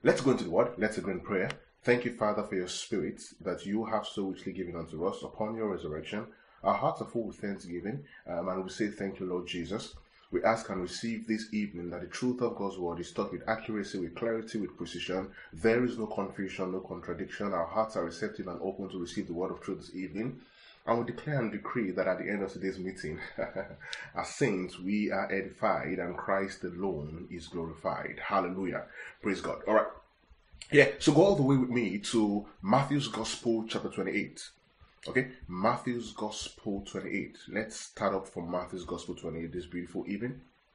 Let's go into the word. Let's agree in prayer. Thank you, Father, for your spirit that you have so richly given unto us upon your resurrection. Our hearts are full with thanksgiving, and we say thank you, Lord Jesus. We ask and receive this evening that the truth of God's word is taught with accuracy, with clarity, with precision. There is no confusion, no contradiction. Our hearts are receptive and open to receive the word of truth this evening. And we declare and decree that at the end of today's meeting, as saints, we are edified and Christ alone is glorified. Hallelujah. Praise God. All right. Yeah, so go all the way with me to Matthew's Gospel, chapter 28. Okay, Matthew's Gospel 28. Let's start up from Matthew's Gospel 28 this beautiful evening.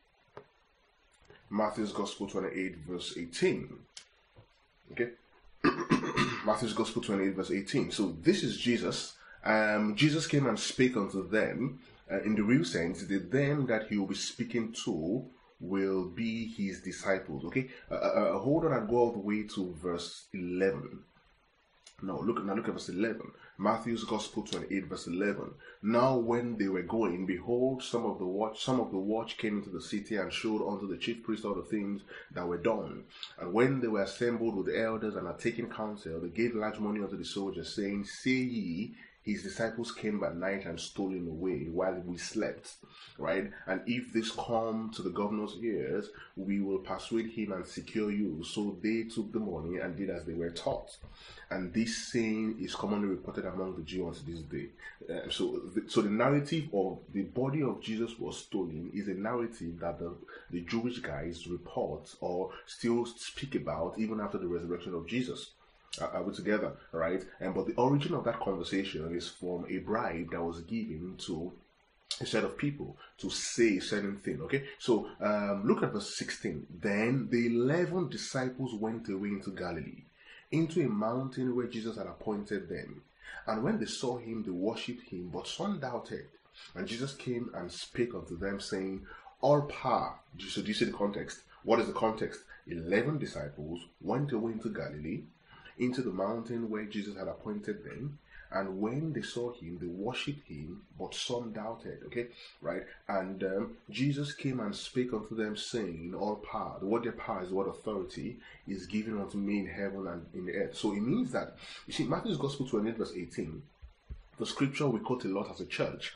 Matthew's Gospel 28, verse 18. Okay, Matthew's Gospel 28, verse 18. So this is Jesus. Jesus came and spake unto them. In the real sense, the them that he will be speaking to will be his disciples. Okay, hold on and go all the way to verse 11. Now look at verse 11. Matthew's Gospel 28, verse 11. Now when they were going, behold, some of the watch came into the city and showed unto the chief priests all the things that were done. And when they were assembled with the elders and had taken counsel, they gave large money unto the soldiers, saying, Say ye, his disciples came by night and stole him away while we slept, right? And if this come to the governor's ears, we will persuade him and secure you. So they took the money and did as they were taught. And this saying is commonly reported among the Jews unto this day. So the narrative of the body of Jesus was stolen is a narrative that the Jewish guys report or still speak about even after the resurrection of Jesus. Are we together, right? But the origin of that conversation is from a bribe that was given to a set of people to say a certain thing. Okay, so look at verse 16. Then the 11 disciples went away into Galilee, into a mountain where Jesus had appointed them. And when they saw him, they worshipped him, but some doubted. And Jesus came and spake unto them, saying, All power. So do you see the context? What is the context? 11 disciples went away into Galilee, into the mountain where Jesus had appointed them. And when they saw him, they worshipped him, but some doubted. Okay, right? And Jesus came and spake unto them, saying, All power, the word their power is the word authority, is given unto me in heaven and in the earth. So it means that, you see, Matthew's Gospel 28, verse 18, the scripture we quote a lot as a church,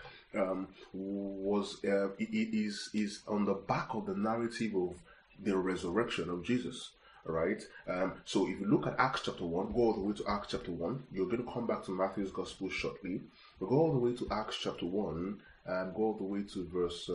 is on the back of the narrative of the resurrection of Jesus. Right, so if you look at Acts chapter 1, go all the way to Acts chapter 1. You're going to come back to Matthew's Gospel shortly. But go all the way to Acts chapter 1 and go all the way to verse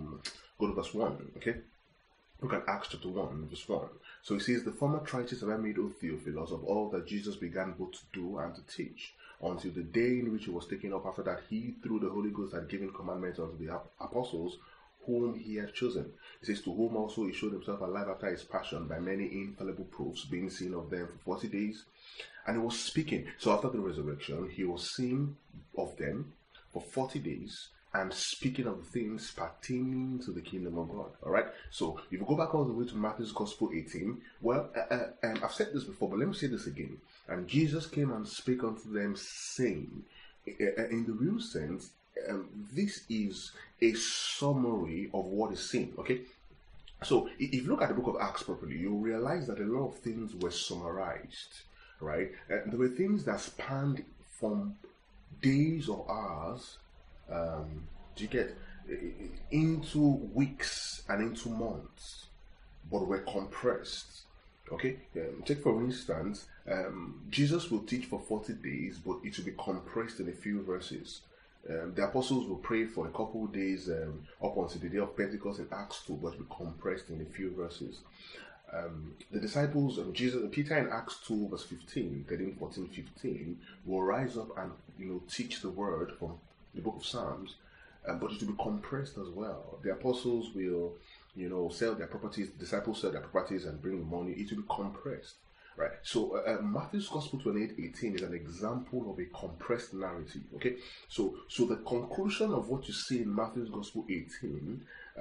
1. Okay, look at Acts chapter 1, verse 1. So it says, The former treatise have I made, O Theophilus, of all that Jesus began both to do and to teach, until the day in which he was taken up. After that, he, through the Holy Ghost, had given commandments unto the apostles whom he had chosen. It says, To whom also he showed himself alive after his passion by many infallible proofs, being seen of them for 40 days. And he was speaking. So after the resurrection, he was seen of them for 40 days and speaking of things pertaining to the kingdom of God. All right. So if you go back all the way to Matthew's Gospel 18, well, I've said this before, but let me say this again. And Jesus came and spake unto them, saying, in the real sense, this is a summary of what is seen. Okay, so if you look at the book of Acts properly, you'll realize that a lot of things were summarized, right? There were things that spanned from days or hours, do you get, into weeks and into months, but were compressed. Okay, take for instance, Jesus will teach for 40 days, but it will be compressed in a few verses. The apostles will pray for a couple of days up until the day of Pentecost in Acts 2, but will be compressed in a few verses. The disciples of Peter in Acts 2, verse 15, 13, 14, 15, will rise up and teach the word from the book of Psalms, but it will be compressed as well. The apostles will sell their properties, the disciples sell their properties and bring the money. It will be compressed. Right, so Matthew's Gospel 28:18 is an example of a compressed narrative. Okay, so the conclusion of what you see in Matthew's Gospel 18,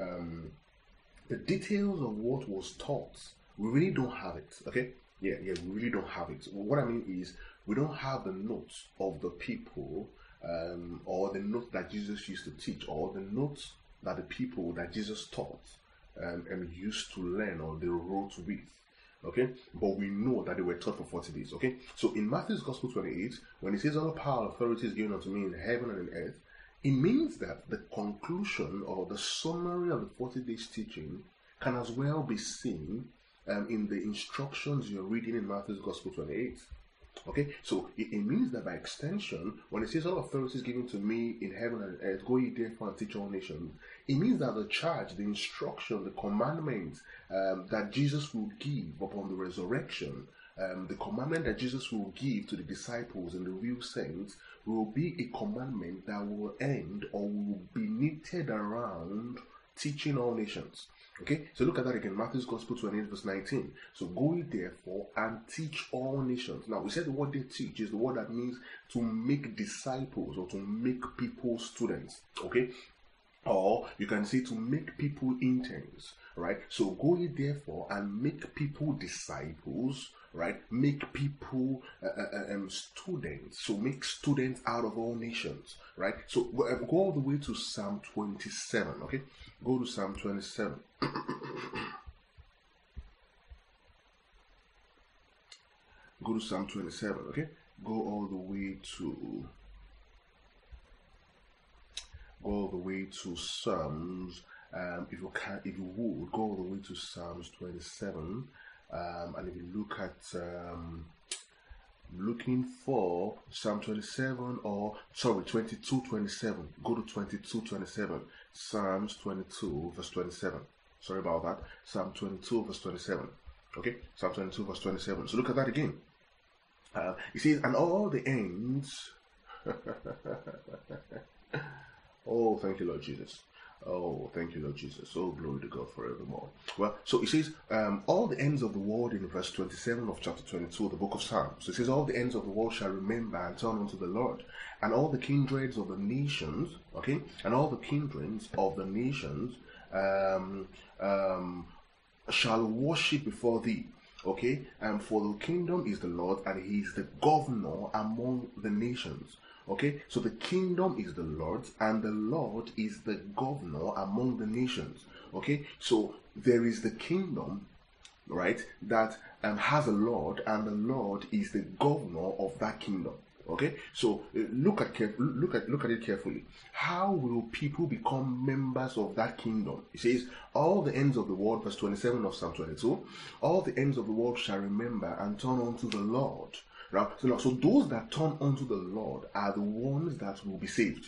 the details of what was taught, we really don't have it. Okay, we really don't have it. What I mean is, we don't have the notes of the people, or the notes that Jesus used to teach, or the notes that the people that Jesus taught used to learn, or they wrote with. Okay, but we know that they were taught for 40 days. Okay, so in Matthew's Gospel 28, when it says all power and authority is given unto me in heaven and in earth, it means that the conclusion or the summary of the 40 days teaching can as well be seen in the instructions you're reading in Matthew's Gospel 28. Okay, so it means that by extension, when it says all authority is given to me in heaven and earth, go ye therefore and teach all nations, it means that the charge, the instruction, the commandment that Jesus will give upon the resurrection, the commandment that Jesus will give to the disciples and the real saints will be a commandment that will end or will be knitted around teaching all nations. Okay, so look at that again. Matthew's Gospel 28 verse 19. So go ye therefore and teach all nations. Now we said the word they teach is the word that means to make disciples or to make people students. Okay, or you can say to make people interns. Right, so go ye therefore and make people disciples. Right, make people students. So make students out of all nations. Right, so go all the way to Psalm 27. Okay, go to Psalm 27. Go to Psalm 27. Okay, go all the way to Psalms. If you would go all the way to Psalms 27. And if you look at looking for Psalm 27 or 22:27, go to 22:27. Psalms 22 verse 27. Sorry about that. Psalm 22 verse 27. Okay, Psalm 22 verse 27. So look at that again. It says, and all the ends. Oh, thank you, Lord Jesus. Oh, thank you, Lord Jesus. Oh, glory to God forevermore. Well, so it says, all the ends of the world in verse 27 of chapter 22 of the book of Psalms. It says, all the ends of the world shall remember and turn unto the Lord, and all the kindreds of the nations, okay, and all the kindreds of the nations shall worship before thee. Okay, for the kingdom is the Lord, and he is the governor among the nations. Okay, so the kingdom is the Lord's, and the Lord is the governor among the nations. Okay, so there is the kingdom, right, that has a Lord, and the Lord is the governor of that kingdom. Okay, so look at it carefully. How will people become members of that kingdom? It says, all the ends of the world, verse 27 of Psalm 22, all the ends of the world shall remember and turn unto the Lord. So those that turn unto the Lord are the ones that will be saved.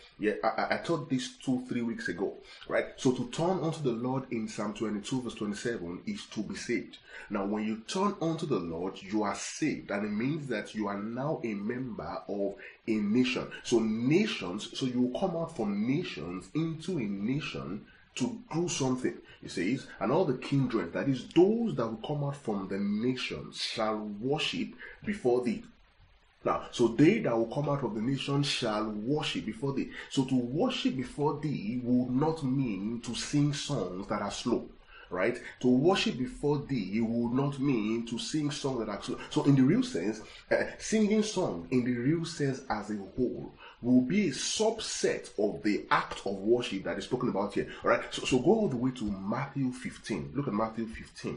I taught this 2-3 weeks ago, right? So to turn unto the Lord in Psalm 22 verse 27 is to be saved. Now when you turn unto the Lord, you are saved, and it means that you are now a member of a nation. So nations, so you will come out from nations into a nation to do something. It says, and all the kindred, that is, those that will come out from the nations, shall worship before thee. Now, so they that will come out of the nations shall worship before thee. So to worship before thee would not mean to sing songs that are slow. Right? To worship before thee would not mean to sing songs that are slow. So in the real sense, singing song in the real sense as a whole will be a subset of the act of worship that is spoken about here. All right. So go all the way to Matthew 15. Look at Matthew 15.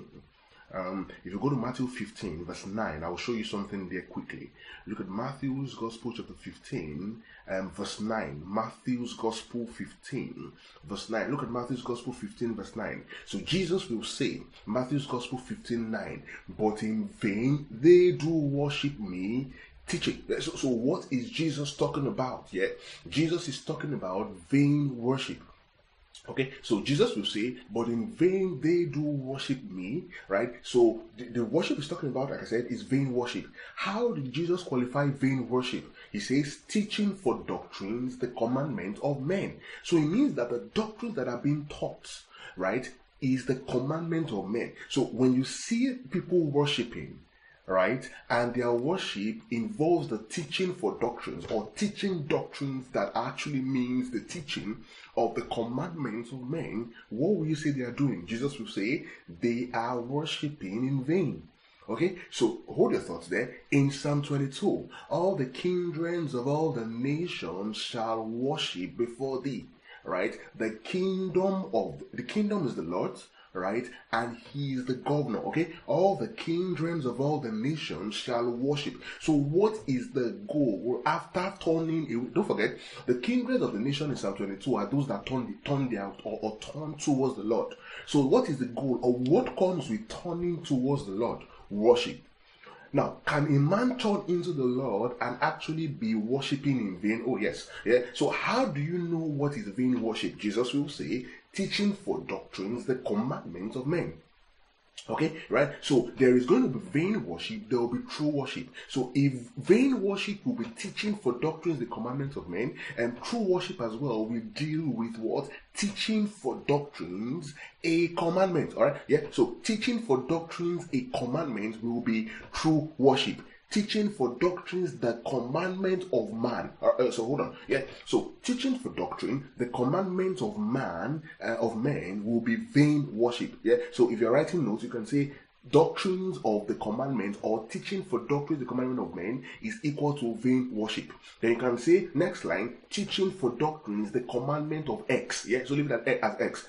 If you go to Matthew 15 verse 9, I will show you something there quickly. Look at Matthew's Gospel chapter 15 verse 9. Matthew's Gospel 15 verse 9. Look at Matthew's Gospel 15 verse 9. So Jesus will say, Matthew's Gospel 15:9, but in vain they do worship me, teaching. So what is Jesus talking about? Yeah, Jesus is talking about vain worship. Okay, so Jesus will say, but in vain they do worship me, right? So the worship he's talking about, like I said, is vain worship. How did Jesus qualify vain worship? He says, teaching for doctrines the commandment of men. So it means that the doctrines that are being taught, right, is the commandment of men. So when you see people worshiping, right, and their worship involves the teaching for doctrines, or teaching doctrines that actually means the teaching of the commandments of men, what will you say they are doing? Jesus will say they are worshiping in vain. Okay, so hold your thoughts there. In Psalm 22, all the kindreds of all the nations shall worship before thee. Right, the kingdom is the Lord's. right? And he is the governor, okay? All the kingdoms of all the nations shall worship. So what is the goal after turning away? Don't forget, the kingdoms of the nation in Psalm 22 are those that turn their or turn towards the Lord. So what is the goal, or what comes with turning towards the Lord? Worship. Now, can a man turn into the Lord and actually be worshipping in vain? Oh, yes. Yeah. So how do you know what is vain worship? Jesus will say, teaching for doctrines the commandments of men. Okay, right? So there is going to be vain worship, there will be true worship. So if vain worship will be teaching for doctrines, the commandments of men, and true worship as well will deal with what? Teaching for doctrines, a commandment. Alright? Yeah. So teaching for doctrines, a commandment will be true worship. Teaching for doctrines, the commandment of man. So hold on. Yeah. So teaching for doctrine, the commandment of man, of men, will be vain worship. Yeah. So if you're writing notes, you can say doctrines of the commandment, or teaching for doctrines, the commandment of men, is equal to vain worship. Then you can say, next line, teaching for doctrines, the commandment of X. Yeah. So leave it as X.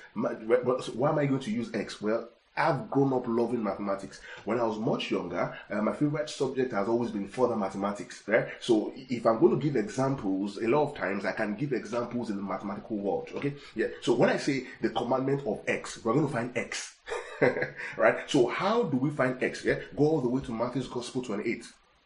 Why am I going to use X? Well, I've grown up loving mathematics. When I was much younger, my favorite subject has always been further mathematics. Right? So if I'm going to give examples, a lot of times I can give examples in the mathematical world. Okay? Yeah. So when I say the commandment of X, we're going to find X. Right? So how do we find X? Yeah. Go all the way to Matthew's Gospel 28.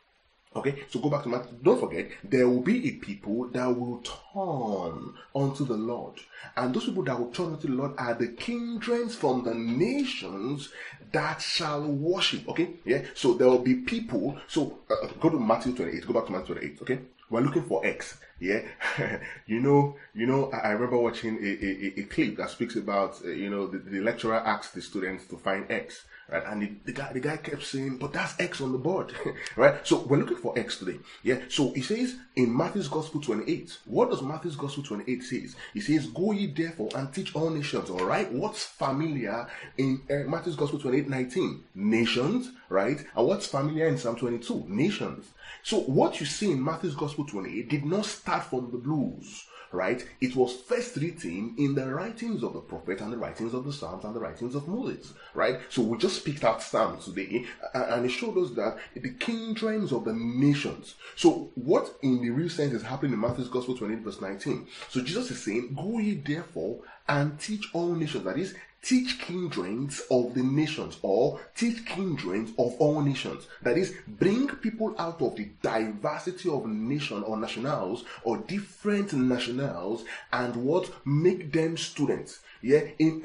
Okay, so go back to Matthew. Don't forget, there will be a people that will turn unto the Lord. And those people that will turn unto the Lord are the kingdoms from the nations that shall worship. Okay, yeah. So there will be people. So go to Matthew 28. Go back to Matthew 28. Okay, we're looking for X. Yeah, you know. I remember watching a clip that speaks about the lecturer asked the students to find X. Right? And the guy kept saying, but that's X on the board. Right? So we're looking for X today. Yeah. So he says in Matthew's Gospel 28, what does Matthew's Gospel 28 says? He says, go ye therefore and teach all nations. All right. What's familiar in Matthew's Gospel 28:19? Nations. Right? And what's familiar in Psalm 22? Nations. So what you see in Matthew's Gospel 28 did not start from the blues. Right? It was first written in the writings of the prophet and the writings of the Psalms and the writings of Moses. Right? So we just picked out Psalms today, and it showed us that the kingdoms of the nations. So what in the real sense is happening in Matthew's Gospel 28 verse 19? So Jesus is saying, go ye therefore and teach all nations. That is, teach kingdoms of the nations, or teach kingdoms of all nations. That is, bring people out of the diversity of nation or nationals or different nationals, and what? Make them students. Yeah.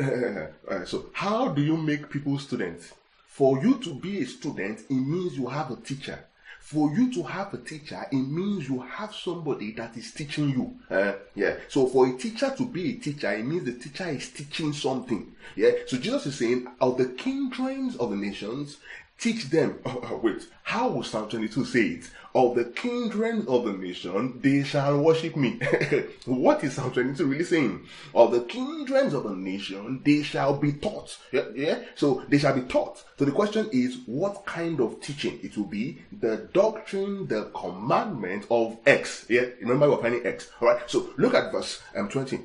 So how do you make people students? For you to be a student, it means you have a teacher. For you to have a teacher, it means you have somebody that is teaching you. Yeah. So for a teacher to be a teacher, it means the teacher is teaching something. Yeah. So Jesus is saying, of the kingdoms of the nations, teach them. Wait, how will Psalm 22 say it? Of the kingdoms of the nation, they shall worship me. What is Psalm 22 really saying? Of the kingdoms of the nation, they shall be taught. Yeah. So they shall be taught. So the question is, what kind of teaching? It will be the doctrine, the commandment of X. Yeah. Remember, we're finding X. All right. So look at verse 20.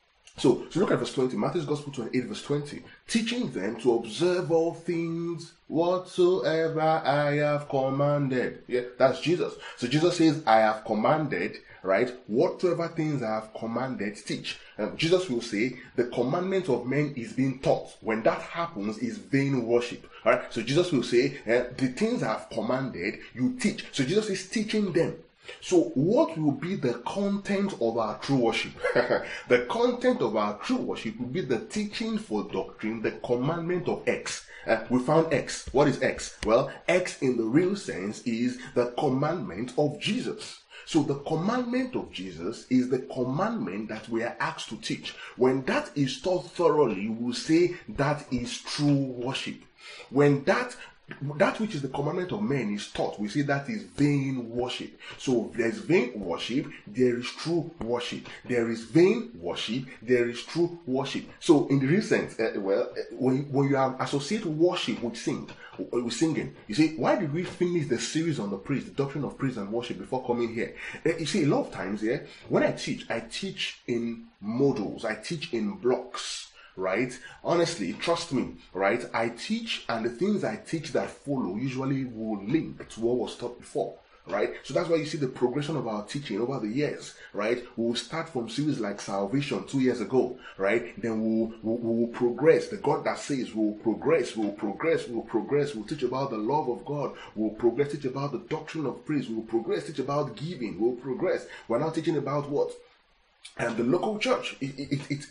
So look at verse 20, Matthew's Gospel 28 verse 20. Teaching them to observe all things whatsoever I have commanded. Yeah, that's Jesus. So Jesus says, I have commanded, right? Whatsoever things I have commanded, teach. Jesus will say, the commandment of men is being taught. When that happens, is vain worship. Alright, so Jesus will say, the things I have commanded, you teach. So Jesus is teaching them. So what will be the content of our true worship? The content of our true worship will be the teaching for doctrine, the commandment of X. We found X. What is X? Well, X in the real sense is the commandment of Jesus. So the commandment of Jesus is the commandment that we are asked to teach. When that is taught thoroughly, we will say that is true worship. When that which is the commandment of men is taught, we say that is vain worship. So if there is vain worship, there is true worship. There is vain worship, there is true worship. So in the real sense, when you associate worship with singing, you say, why did we finish the series on the praise, the doctrine of praise and worship, before coming here? You see, a lot of times, when I teach in modules, I teach in blocks. right? Honestly, trust me, right? I teach, and the things I teach that follow usually will link to what was taught before. Right? So that's why you see the progression of our teaching over the years, right? We'll start from series like Salvation 2 years ago, right? Then we'll progress. The God that says we'll progress, we'll teach about the love of God, we'll progress, teach about the doctrine of praise, we'll progress, teach about giving, we'll progress. We're now teaching about what? And the local church, it's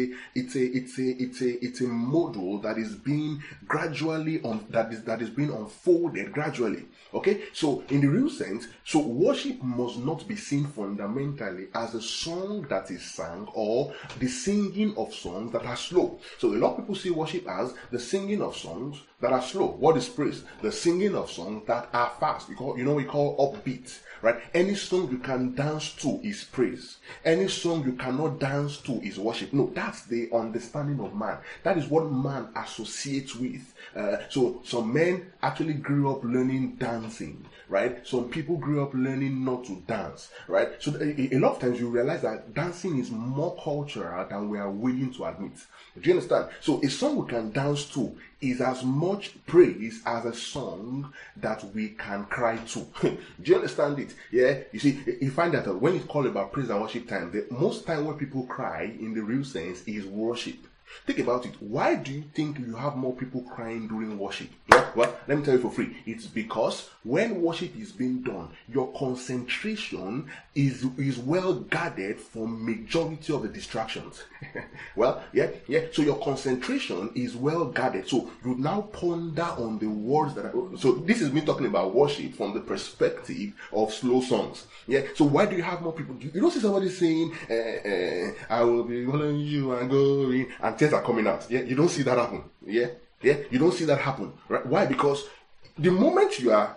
a model that is being gradually that is being unfolded gradually. Okay, so in the real sense, so worship must not be seen fundamentally as a song that is sung or the singing of songs that are slow. So a lot of people see worship as the singing of songs that are slow. What is praise? The singing of songs that are fast. We call upbeat. Right? Any song you can dance to is praise. Any song you cannot dance to is worship. No, that's the understanding of man. That is what man associates with. So some men actually grew up learning dancing, right? Some people grew up learning not to dance, right? So a lot of times you realize that dancing is more cultural than we are willing to admit. Do you understand? So a song we can dance to is as much praise as a song that we can cry to. Do you understand it? Yeah. You see, you find that when it's called about praise and worship time, the most time when people cry in the real sense is worship. Think about it. Why do you think you have more people crying during worship? Yeah? Well, let me tell you for free. It's because when worship is being done, your concentration is well guarded from majority of the distractions. Well, yeah. So your concentration is well guarded. So you now ponder on the words that are. So this is me talking about worship from the perspective of slow songs. Yeah. So why do you have more people? You don't see somebody saying, "I will be following you and going," and tears are coming out. Yeah. You don't see that happen. Yeah. You don't see that happen. Right? Why? Because the moment you are,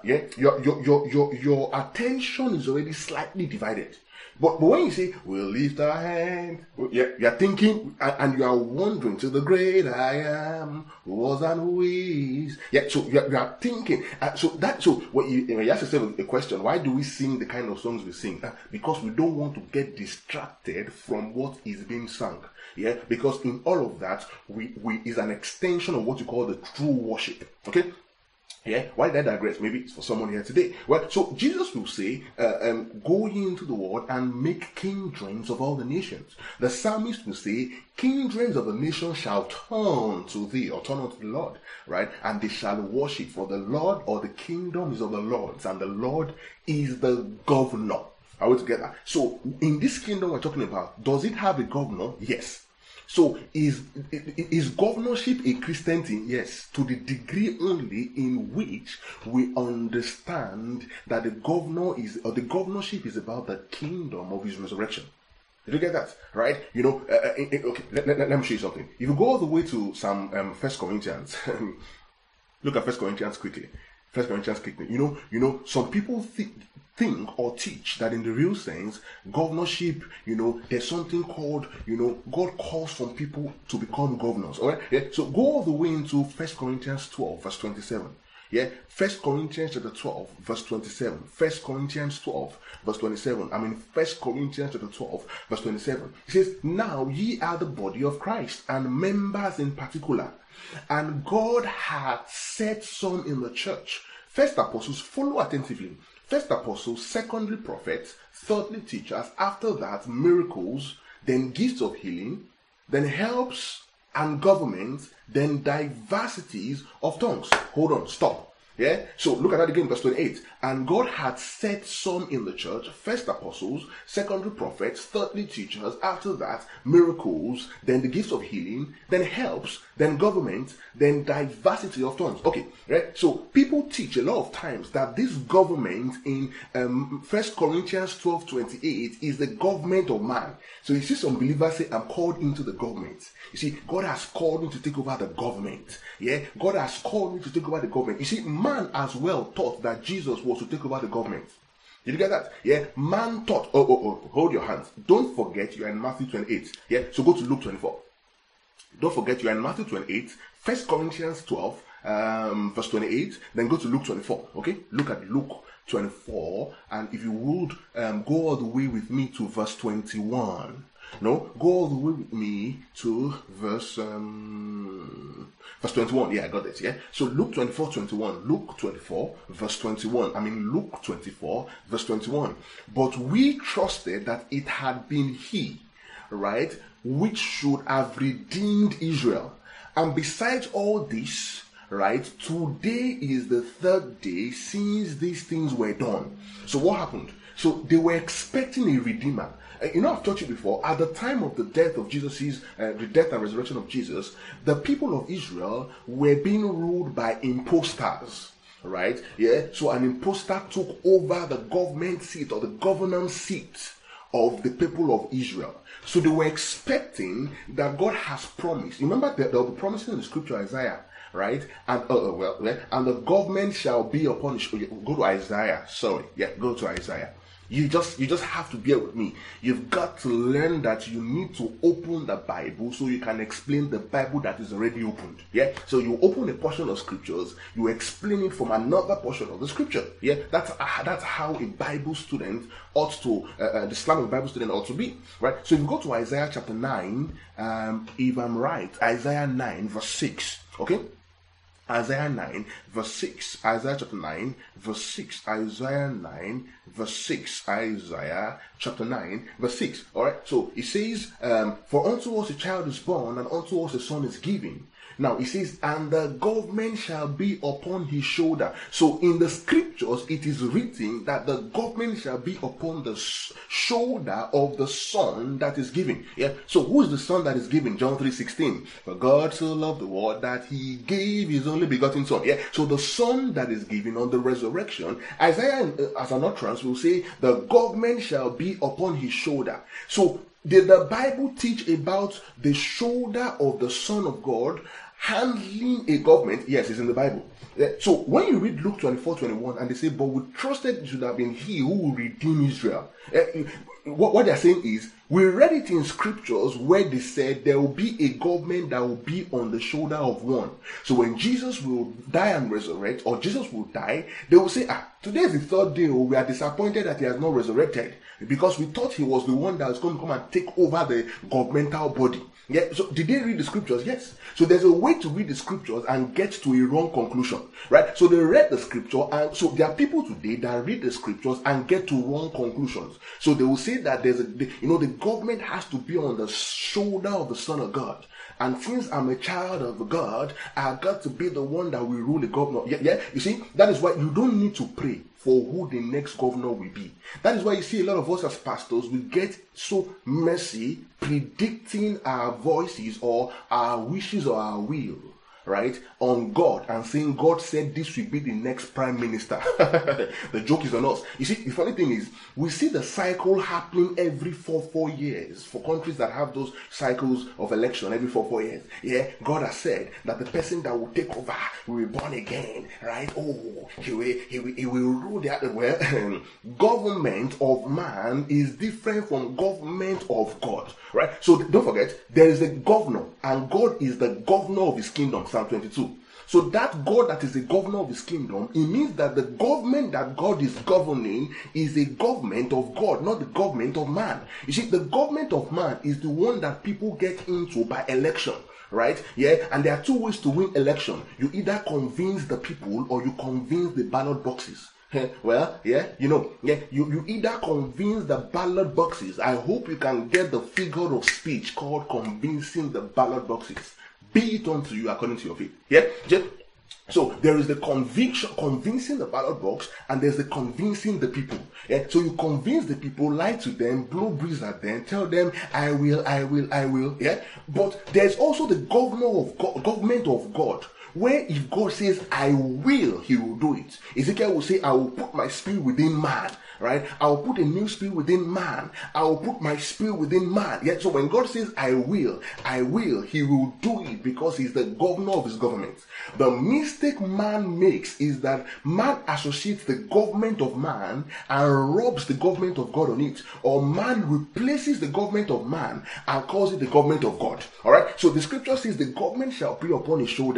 your attention is already slightly divided. But when you say, we'll lift our hand, you're thinking and you are wondering to the great I am, who was and who is. Yeah, so you are thinking. So what you ask yourself a question, why do we sing the kind of songs we sing? Because we don't want to get distracted from what is being sung. Yeah, because in all of that, we is an extension of what you call the true worship. Okay? Yeah, why did I digress? Maybe it's for someone here today. Well, so Jesus will say, go ye into the world and make kindreds of all the nations. The psalmist will say, kindreds of the nations shall turn to thee, or turn unto the Lord, right? And they shall worship, for the Lord, or the kingdom is of the Lord's, and the Lord is the governor. Are we together? So in this kingdom we're talking about, does it have a governor? Yes. So is governorship a Christian thing? Yes, to the degree only in which we understand that the governorship is about the kingdom of his resurrection. Did you get that? Right? Okay, let me show you something. If you go all the way to some 1 Corinthians, look at 1 Corinthians quickly. 1 Corinthians quickly. Some people think or teach that in the real sense, governorship, there's something called, God calls some people to become governors. All right? Yeah? So go all the way into 1 Corinthians 12, verse 27. Yeah, 1 Corinthians chapter 12, verse 27. 1 Corinthians 12, verse 27. 1 Corinthians chapter 12, verse 27. It says, now ye are the body of Christ, and members in particular. And God hath set some in the church. First apostles, follow attentively. First apostles, secondly prophets, thirdly teachers, after that miracles, then gifts of healing, then helps and governments, then diversities of tongues. Hold on, stop. Yeah, so look at that again, verse 28. And God had set some in the church, first apostles, secondly prophets, thirdly teachers, after that miracles, then the gifts of healing, then helps, then government, then diversity of tongues. Okay, right? So people teach a lot of times that this government in 1 Corinthians 12:28 is the government of man. So you see some believers say, I'm called into the government. You see, God has called me to take over the government. Yeah, God has called me to take over the government. You see, man as well thought that Jesus was to take over the government. Did you get that? Yeah, man thought, hold your hands. Don't forget you are in Matthew 28. Yeah, so go to Luke 24. Don't forget you are in Matthew 28, 1 Corinthians 12, verse 28, then go to Luke 24. Okay, look at Luke 24, and if you would go all the way with me to verse 21. No, go all the way with me to verse 21. Yeah, I got it. Yeah. So Luke 24:21. Luke 24, verse 21. Luke 24, verse 21. But we trusted that it had been he, right, which should have redeemed Israel. And besides all this, right, today is the third day since these things were done. So what happened? So they were expecting a redeemer. I've taught you before, at the time of the death of Jesus, the death and resurrection of Jesus, the people of Israel were being ruled by impostors. Right? Yeah. So an impostor took over the government seat or the governance seat of the people of Israel. So they were expecting that God has promised. Remember, there will be promises in the scripture, Isaiah, right? And and the government shall be upon. Go to Isaiah. Sorry, yeah, go to Isaiah. You just have to bear with me. You've got to learn that you need to open the Bible so you can explain the Bible that is already opened. Yeah. So you open a portion of scriptures, you explain it from another portion of the scripture. Yeah. That's how a Bible student ought to, the Islamic Bible student ought to be. Right. So if you go to Isaiah chapter 9, if I'm right, Isaiah 9 verse 6. Okay. Isaiah 9 verse 6. Isaiah chapter 9 verse 6. Isaiah 9 verse 6. Isaiah chapter 9 verse 6. Alright, so it says, for unto us a child is born, and unto us a son is given. Now it says, and the government shall be upon his shoulder. So in the scriptures it is written that the government shall be upon the shoulder of the son that is given. Yeah. So who is the son that is given? John 3:16. For God so loved the world that he gave his only begotten son. Yeah. So the son that is given on the resurrection, Isaiah as an utterance will say, the government shall be upon his shoulder. So did the Bible teach about the shoulder of the Son of God handling a government? Yes, it's in the Bible. So when you read Luke 24:21 and they say, but we trusted it should have been he who will redeem Israel. What they're saying is, we read it in scriptures where they said there will be a government that will be on the shoulder of one. So when Jesus will die and resurrect, or Jesus will die, they will say, today is the third day, we are disappointed that he has not resurrected, because we thought he was the one that was going to come and take over the governmental body. Yeah. So did they read the scriptures? Yes. So there's a way to read the scriptures and get to a wrong conclusion, right? So they read the scripture, and so there are people today that read the scriptures and get to wrong conclusions. So they will say that the government has to be on the shoulder of the Son of God. And since I'm a child of God, I've got to be the one that will rule the governor. Yeah. You see, that is why you don't need to pray for who the next governor will be. That is why you see a lot of us as pastors, we get so messy predicting our voices or our wishes or our will, right, on God, and saying God said this will be the next prime minister. The joke is on us. You see, the funny thing is, we see the cycle happening every 4 years for countries that have those cycles of election every 4 years. Yeah, God has said that the person that will take over will be born again, right? Oh, he will rule the other way. Government of man is different from government of God, right? So don't forget, there is a governor, and God is the governor of his kingdom. Psalm 22. So that God that is the governor of his kingdom, it means that the government that God is governing is a government of God, not the government of man. You see, the government of man is the one that people get into by election, right? Yeah, and there are two ways to win election. You either convince the people or you convince the ballot boxes. Well, yeah, you either convince the ballot boxes. I hope you can get the figure of speech called convincing the ballot boxes. Be it unto you according to your faith. Yeah? So there is the convincing the ballot box, and there's the convincing the people. Yeah? So you convince the people, lie to them, blow breeze at them, tell them, I will. Yeah? But there's also the government of God, where if God says, I will, he will do it. Ezekiel will say, I will put my spirit within man. Right? I will put a new spirit within man. I will put my spirit within man. Yeah? So when God says, I will, he will do it because he's the governor of his government. The mistake man makes is that man associates the government of man and robs the government of God on it. Or man replaces the government of man and calls it the government of God. Alright? So the scripture says the government shall be upon his shoulder. Well,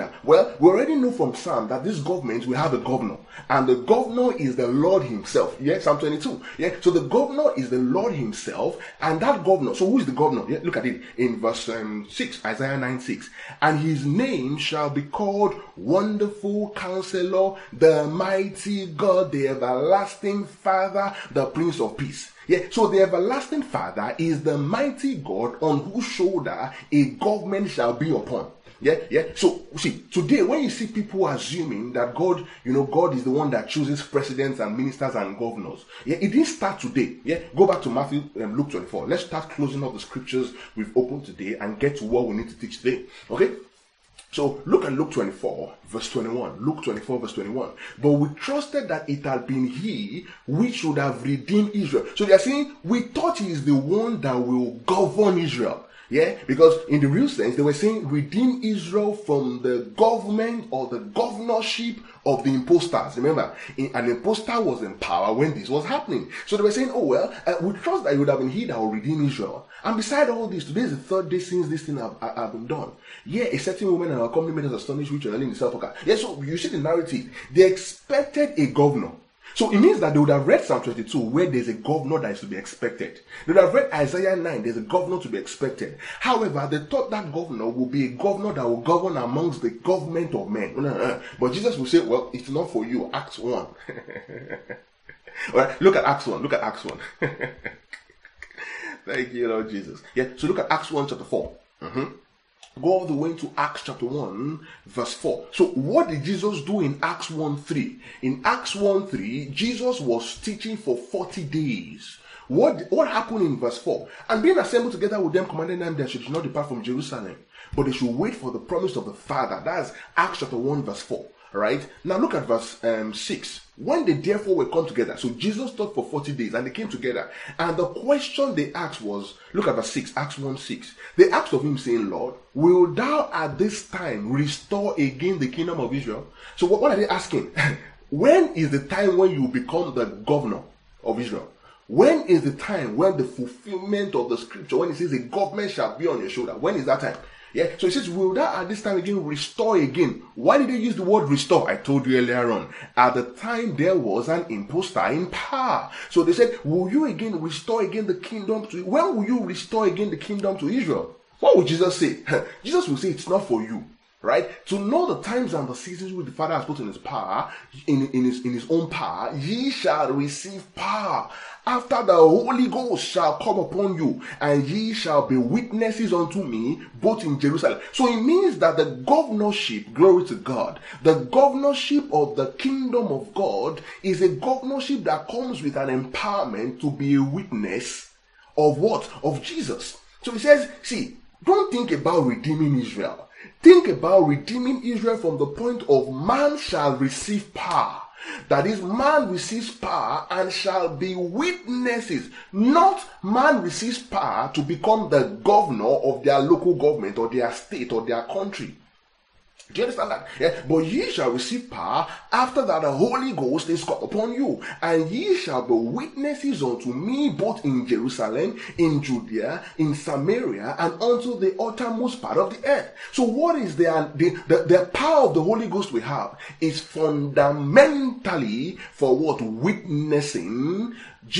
Well, we already know from Psalm that this government will have a governor, and the governor is the Lord himself. Yeah, Psalm 22. Yeah, so the governor is the Lord himself, and that governor, so who is the governor? Yeah, look at it in verse 6, Isaiah 9:6. And his name shall be called Wonderful Counselor, the Mighty God, the Everlasting Father, the Prince of Peace. Yeah, so the Everlasting Father is the mighty God on whose shoulder a government shall be upon. Yeah. So see, today when you see people assuming that God, God is the one that chooses presidents and ministers and governors. Yeah, it didn't start today. Yeah, go back to Matthew, Luke 24. Let's start closing up the scriptures we've opened today and get to what we need to teach today. Okay. So look at Luke 24 verse 21. Luke 24 verse 21. But we trusted that it had been he which should have redeemed Israel. So they are saying we thought he is the one that will govern Israel. Yeah, because in the real sense, they were saying redeem Israel from the government or the governorship of the impostors. Remember, an impostor was in power when this was happening. So they were saying, we trust that it would have been he that will redeem Israel. And beside all this, today is the third day since this thing have been done. Yeah, a certain woman and her company made us astonished, which are in the sepulchre. Yeah, so you see the narrative. They expected a governor. So it means that they would have read Psalm 22 where there's a governor that is to be expected. They would have read Isaiah 9, there's a governor to be expected. However, they thought that governor will be a governor that will govern amongst the government of men. But Jesus will say, well, it's not for you. Acts 1. All right, look at Acts 1. Look at Acts 1. Thank you, Lord Jesus. Yeah, so look at Acts 1 chapter 4. Go all the way to Acts chapter 1 verse 4. So what did Jesus do in Acts 1:3? In Acts 1:3, Jesus was teaching for 40 days. What happened in verse 4? And being assembled together with them, commanded them that they should not depart from Jerusalem, but they should wait for the promise of the Father. That's Acts chapter 1 verse 4. Right? Now look at verse 6. When they therefore were come together, so Jesus taught for 40 days and they came together. And the question they asked was, look at verse 6, Acts 1:6. They asked of him, saying, Lord, will thou at this time restore again the kingdom of Israel? So what are they asking? When is the time when you become the governor of Israel? When is the time when the fulfillment of the scripture, when it says the government shall be on your shoulder? When is that time? Yeah, so it says, will thou at this time again restore again? Why did they use the word restore? I told you earlier on. At the time there was an impostor in power. So they said, will you again restore again the kingdom to, when will you restore again the kingdom to Israel? What would Jesus say? Jesus will say, it's not for you. Right? To know the times and the seasons which the Father has put in his power, in his own power, ye shall receive power after the Holy Ghost shall come upon you, and ye shall be witnesses unto me both in Jerusalem. So it means that the governorship, glory to God, the governorship of the kingdom of God is a governorship that comes with an empowerment to be a witness of what? Of Jesus. So he says, see, don't think about redeeming Israel. Think about redeeming Israel from the point of man shall receive power. That is, man receives power and shall be witnesses. Not man receives power to become the governor of their local government or their state or their country. Do you understand that? Yeah. But ye shall receive power after that the Holy Ghost is come upon you, and ye shall be witnesses unto me both in Jerusalem, in Judea, in Samaria, and unto the uttermost part of the earth. So what is the power of the Holy Ghost we have is fundamentally for what? Witnessing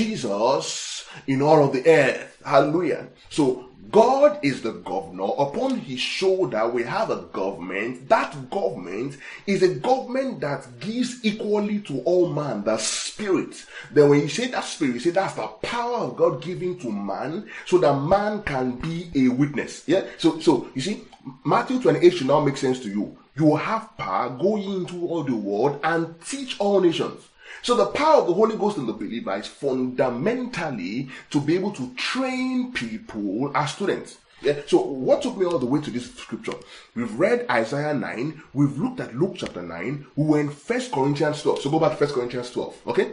Jesus in all of the earth. Hallelujah. So God is the governor. Upon his shoulder we have a government. That government is a government that gives equally to all man the spirit. Then when you say that spirit, you say that's the power of God given to man so that man can be a witness. Yeah. So you see, Matthew 28 should now make sense to you. You will have power, go into all the world and teach all nations. So the power of the Holy Ghost in the believer is fundamentally to be able to train people as students. Yeah. So what took me all the way to this scripture? We've read Isaiah 9. We've looked at Luke chapter 9. We were in 1 Corinthians 12. So go back to 1 Corinthians 12. Okay?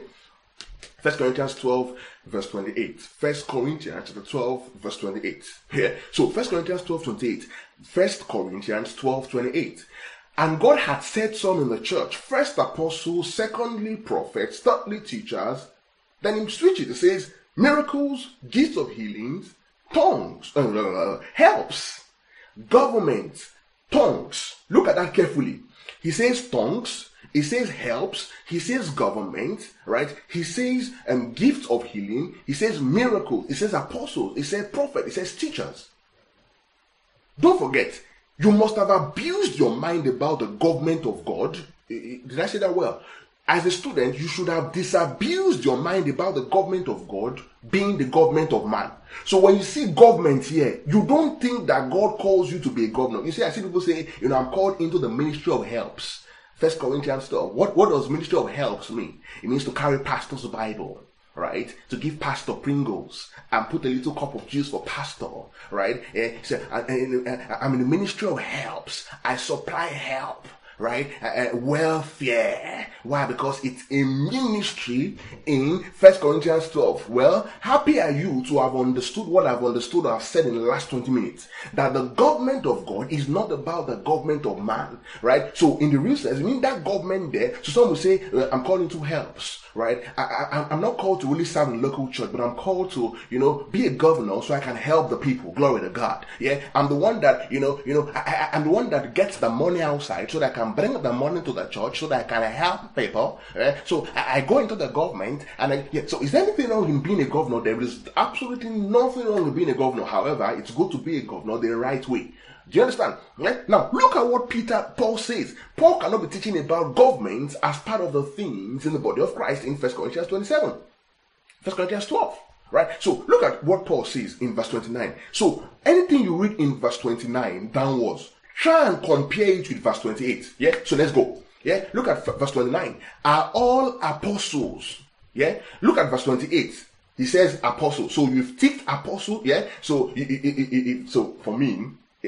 1 Corinthians 12 verse 28. 1 Corinthians chapter 12 verse 28. Yeah. So 1 Corinthians 12 28. 1 Corinthians 12 28. And God had set some in the church, first apostles, secondly prophets, thirdly teachers. Then he switches. It says miracles, gifts of healings, tongues, helps, government, tongues. Look at that carefully. He says tongues. He says helps. He says government, right? He says gifts of healing. He says miracles. He says apostles. He says prophets. He says teachers. Don't forget, you must have abused your mind about the government of God. Did I say that well? As a student, you should have disabused your mind about the government of God being the government of man. So when you see government here, you don't think that God calls you to be a governor. You see, I see people say, I'm called into the ministry of helps. 1 Corinthians 12. What does ministry of helps mean? It means to carry pastor's Bible, right? To give pastor Pringles and put a little cup of juice for pastor, right? So I'm in the ministry of helps. I supply help, right? Welfare. Why? Because it's a ministry in 1 Corinthians 12. Well, happy are you to have understood what I've understood or I've said in the last 20 minutes. That the government of God is not about the government of man, right? So in the real sense, I mean that government there, so some will say, I'm calling to helps, right? I'm not called to really serve in local church, but I'm called to, be a governor so I can help the people. Glory to God. Yeah. I'm the one that, I'm the one that gets the money outside so that I can bring the money to the church so that I can help people. So I go into the government and so is there anything wrong in being a governor? There is absolutely nothing wrong with being a governor. However, it's good to be a governor the right way. Do you understand? Right? Now, look at what Paul says. Paul cannot be teaching about government as part of the things in the body of Christ in 1 Corinthians 27. 1 Corinthians 12. Right? So, look at what Paul says in verse 29. So, anything you read in verse 29 downwards, try and compare it with verse 28. Yeah? So, let's go. Yeah? Look at verse 29. Are all apostles? Yeah? Look at verse 28. He says apostle. So, you've ticked apostle. Yeah? So, so for me,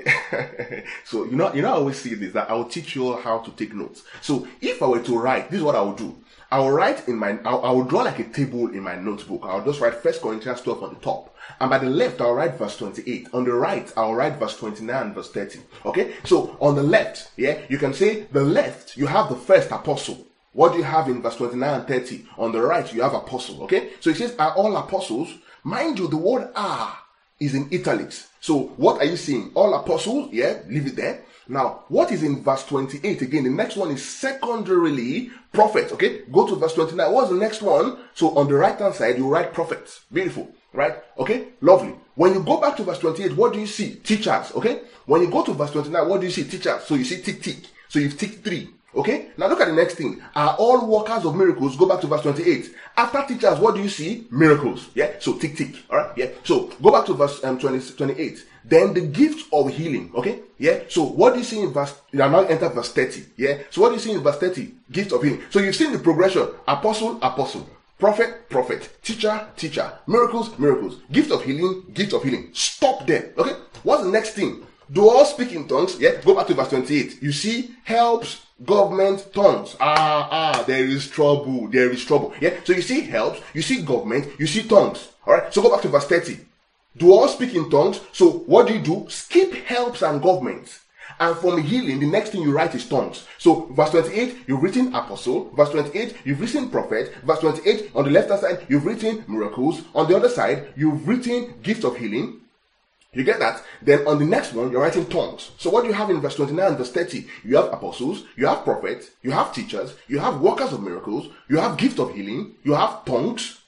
so I always say this, that I will teach you all how to take notes. So if I were to write, this is what I would do. I will write I will draw like a table in my notebook. I'll just write 1 Corinthians 12 on the top. And by the left, I'll write verse 28. On the right, I'll write verse 29 and verse 30. Okay? So on the left, yeah, you can say the left, you have the first apostle. What do you have in verse 29 and 30? On the right, you have apostle. Okay? So it says, are all apostles? Mind you, the word are is in italics. So what are you seeing? All apostles? Yeah, leave it there. Now, what is in verse 28? Again, the next one is secondarily prophets. Okay, go to verse 29. What's the next one? So on the right hand side, you write prophets. Beautiful, right? Okay, lovely. When you go back to verse 28, what do you see? Teachers. Okay, when you go to verse 29, what do you see? Teachers. So you see tick tick. So you've ticked 3. Okay, now look at the next thing. Are all workers of miracles? Go back to verse 28. After teachers, what do you see? Miracles. Yeah, so tick tick. All right, yeah. So go back to verse 28. Then the gift of healing. Okay, yeah. So what do you see in verse? You are now enter verse 30. Yeah. So what do you see in verse 30? Gift of healing. So you've seen the progression: apostle, apostle, prophet, prophet, teacher, teacher, miracles, miracles, gift of healing, gift of healing. Stop there. Okay. What's the next thing? Do all speak in tongues? Yeah. Go back to verse 28. You see helps. Government, tongues. There is trouble. There is trouble. Yeah. So you see helps, you see government, you see tongues. Alright. So go back to verse 30. Do all speak in tongues? So what do? Skip helps and government. And from healing, the next thing you write is tongues. So verse 28, you've written apostle. Verse 28, you've written prophet. Verse 28, on the left hand side, you've written miracles. On the other side, you've written gift of healing. You get that? Then on the next one, you're writing tongues. So what do you have in verse 29 and verse 30? You have apostles, you have prophets, you have teachers, you have workers of miracles, you have gift of healing, you have tongues.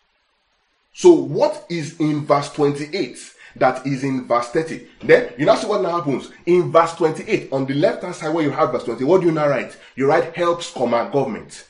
So what is in verse 28 that is in verse 30? Then you now see what now happens. In verse 28, on the left hand side where you have verse 20, what do you now write? You write helps, government.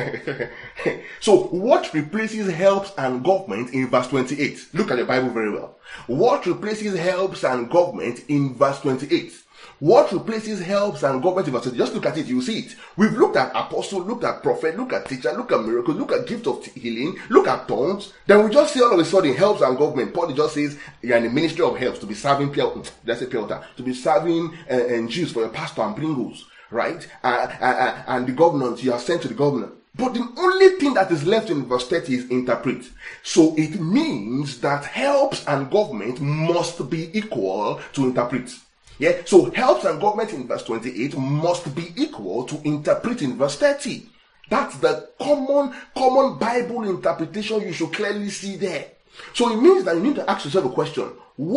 So what replaces helps and government in verse 28? Look at the Bible very well. What replaces helps and government in verse 28? What replaces helps and government in verse 28? Just look at it, you see it. We've looked at apostle, looked at prophet, look at teacher, look at miracle, look at gift of healing, look at tongues. Then we just see all of a sudden helps and government. Paul just says you're in the ministry of helps to be serving to be serving Jews for your pastor and Pringles, right? And the governors, you are sent to the governor. But the only thing that is left in verse 30 is interpret. So it means that helps and government must be equal to interpret. Yeah, so helps and government in verse 28 must be equal to interpret in verse 30. That's the common Bible interpretation you should clearly see there. So it means that you need to ask yourself a question.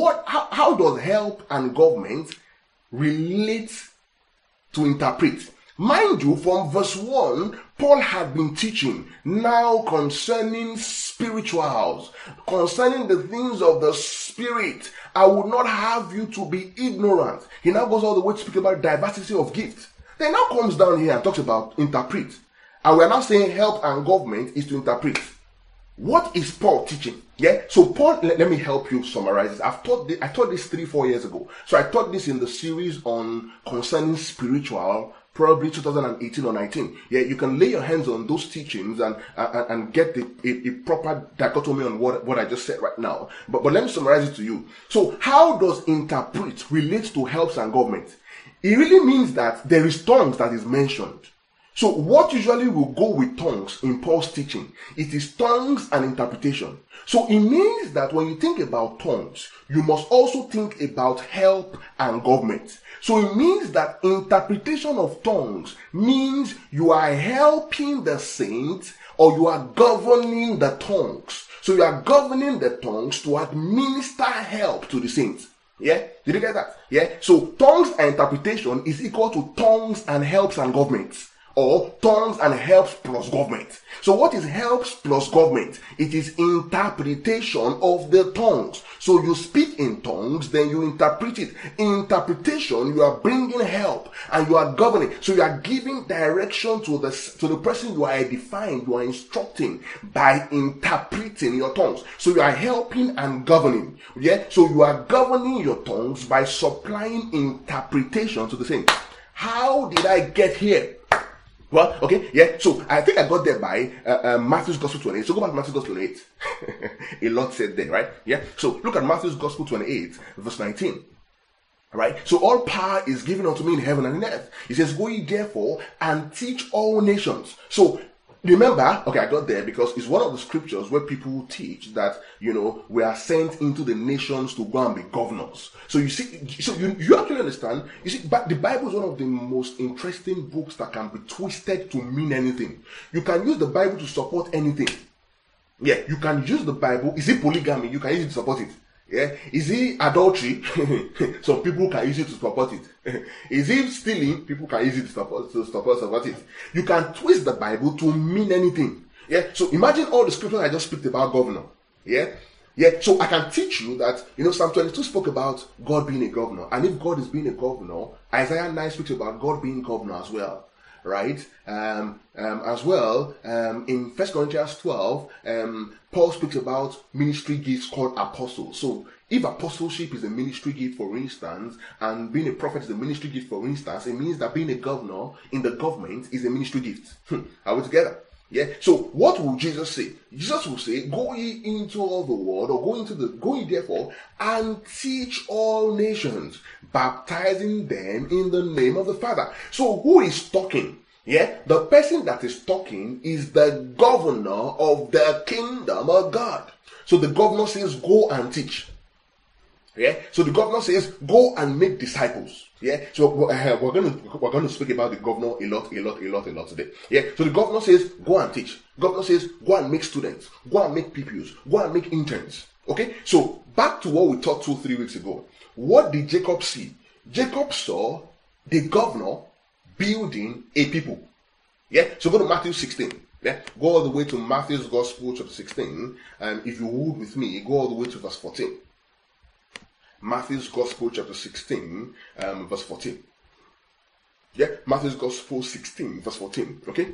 How does help and government relate to interpret? Mind you, from verse 1, Paul had been teaching now concerning spirituals, concerning the things of the spirit. I would not have you to be ignorant. He now goes all the way to speak about diversity of gifts. Then now comes down here and talks about interpret. And we are now saying help and government is to interpret. What is Paul teaching? Yeah. So Paul, let me help you summarize this. I taught this 3-4 years ago. So I taught this in the series on concerning spiritual, probably 2018 or 19. Yeah, you can lay your hands on those teachings and get a proper dichotomy on what I just said right now. But let me summarize it to you. So how does interpret relate to helps and government? It really means that there is tongues that is mentioned. So what usually will go with tongues in Paul's teaching? It is tongues and interpretation. So it means that when you think about tongues, you must also think about help and government. So it means that interpretation of tongues means you are helping the saints or you are governing the tongues. So you are governing the tongues to administer help to the saints. Yeah? Did you get that? Yeah? So tongues and interpretation is equal to tongues and helps and governments. Or tongues and helps plus government. So what is helps plus government? It is interpretation of the tongues. So you speak in tongues, then you interpret it. In interpretation, you are bringing help and you are governing. So you are giving direction to the person you are edifying, you are instructing by interpreting your tongues. So you are helping and governing. Yeah. So you are governing your tongues by supplying interpretation to the saints. How did I get here? Well, okay, yeah, so I think I got there by Matthew's Gospel 28. So go back to Matthew's Gospel 28. A lot said there, right? Yeah, so look at Matthew's Gospel 28, verse 19. Right? So all power is given unto me in heaven and in earth. He says, go ye therefore and teach all nations. So remember, okay, I got there because it's one of the scriptures where people teach that, we are sent into the nations to go and be governors. So you see, so you actually understand, you see, but the Bible is one of the most interesting books that can be twisted to mean anything. You can use the Bible to support anything. Yeah, you can use the Bible. Is it polygamy? You can use it to support it. Yeah, is it adultery? Some people can use it to support it. Is it stealing? People can use it to support it. You can twist the Bible to mean anything. Yeah, so imagine all the scriptures I just spoke about governor. Yeah, so I can teach you that, Psalm 22 spoke about God being a governor. And if God is being a governor, Isaiah 9 speaks about God being governor as well. Right? As well, in 1 Corinthians 12, Paul speaks about ministry gifts called apostles. So if apostleship is a ministry gift, for instance, and being a prophet is a ministry gift, for instance, it means that being a governor in the government is a ministry gift. Are we together? Yeah. So what will Jesus say? Jesus will say, go ye into all the world, or go ye therefore and teach all nations, baptizing them in the name of the Father. So who is talking? Yeah, the person that is talking is the governor of the kingdom of God. So the governor says, go and teach. Yeah, so the governor says, go and make disciples. Yeah, so we're going to speak about the governor a lot today. Yeah, so the governor says, go and teach. Governor says, go and make students, go and make pupils, go and make interns. Okay, so back to what we taught 2-3 weeks ago. What did Jacob see? Jacob saw the governor building a people. Yeah, so go to Matthew 16. Yeah, go all the way to Matthew's Gospel chapter 16. If you would with me, go all the way to verse 14. Matthew's Gospel chapter 16, verse 14. Yeah, Matthew's Gospel 16, verse 14. Okay.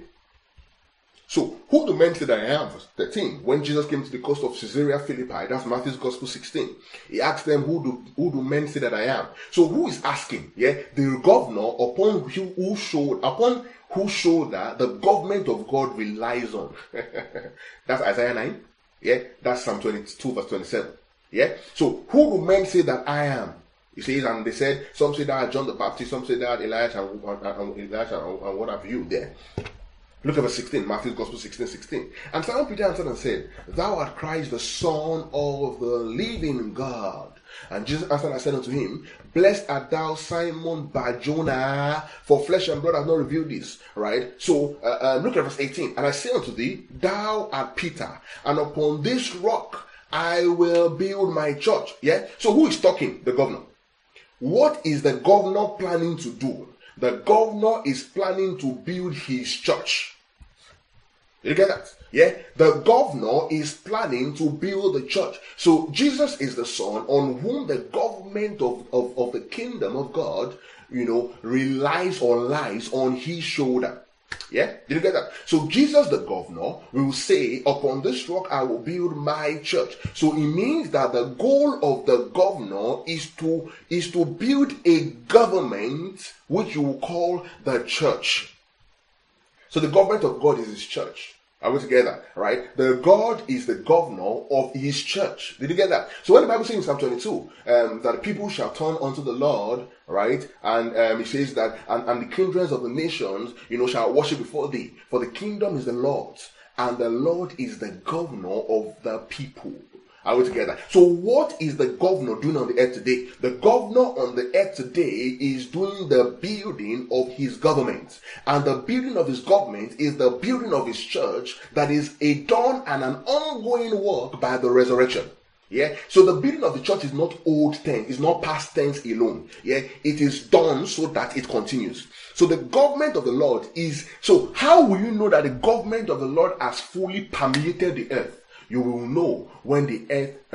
So, who do men say that I am? Verse 13. When Jesus came to the coast of Caesarea Philippi, that's Matthew's Gospel 16. He asked them, who do men say that I am? So, who is asking? Yeah, the governor upon whose shoulder the government of God relies on. That's Isaiah 9. Yeah, that's Psalm 22, verse 27. Yeah, so who do men say that I am? He says, and they said, some say that John the Baptist, some say that Elijah, and what have you there. Look at verse 16, Matthew's Gospel 16:16. And Simon Peter answered and said, Thou art Christ, the Son of the living God. And Jesus answered and said unto him, Blessed art thou, Simon Bar-Jonah, for flesh and blood hath not revealed this. Right? So, look at verse 18. And I say unto thee, Thou art Peter, and upon this rock I will build my church. Yeah? So who is talking? The governor. What is the governor planning to do? The governor is planning to build his church. You get that? Yeah? The governor is planning to build the church. So Jesus is the son on whom the government of the kingdom of God, relies or lies on his shoulder. Yeah? Did you get that? So Jesus the governor will say, upon this rock I will build my church. So it means that the goal of the governor is to build a government which you will call the church. So the government of God is his church. Are we together? Right? The God is the governor of his church. Did you get that? So when the Bible says in Psalm 22 that the people shall turn unto the Lord, right? And it says that and the kindreds of the nations, shall worship before thee. For the kingdom is the Lord's, and the Lord is the governor of the people. Are we together? So what is the governor doing on the earth today? The governor on the earth today is doing the building of his government. And the building of his government is the building of his church that is a done and an ongoing work by the resurrection. Yeah. So the building of the church is not old tense, it's not past tense alone. Yeah. It is done so that it continues. So the government of the Lord is, so how will you know that the government of the Lord has fully permeated the earth? You will know when the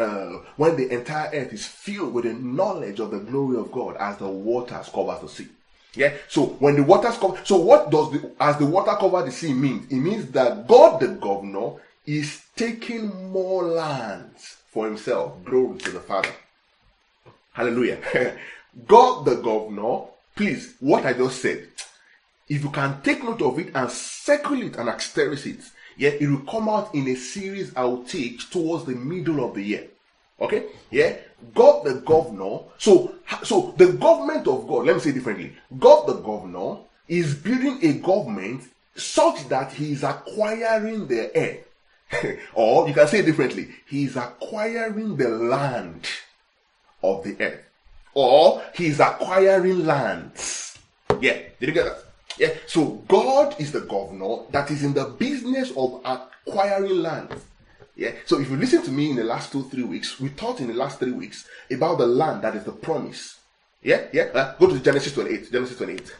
entire earth is filled with the knowledge of the glory of God as the waters cover the sea. Yeah. So when the waters cover, so what does as the water cover the sea mean? It means that God the governor is taking more lands for himself. Glory to the Father. Hallelujah. God the governor, please, what I just said, if you can take note of it and circle it and asterisk it, yeah, it will come out in a series I will teach towards the middle of the year. Okay? Yeah? God the governor. So the government of God, let me say it differently. God the governor is building a government such that he is acquiring the earth. Or you can say it differently. He is acquiring the land of the earth. Or he is acquiring lands. Yeah, did you get that? Yeah, so God is the governor that is in the business of acquiring land. Yeah, so if you listen to me in the last 2-3 weeks, we taught in the last 3 weeks about the land that is the promise. Yeah. Go to Genesis 28. Genesis 28.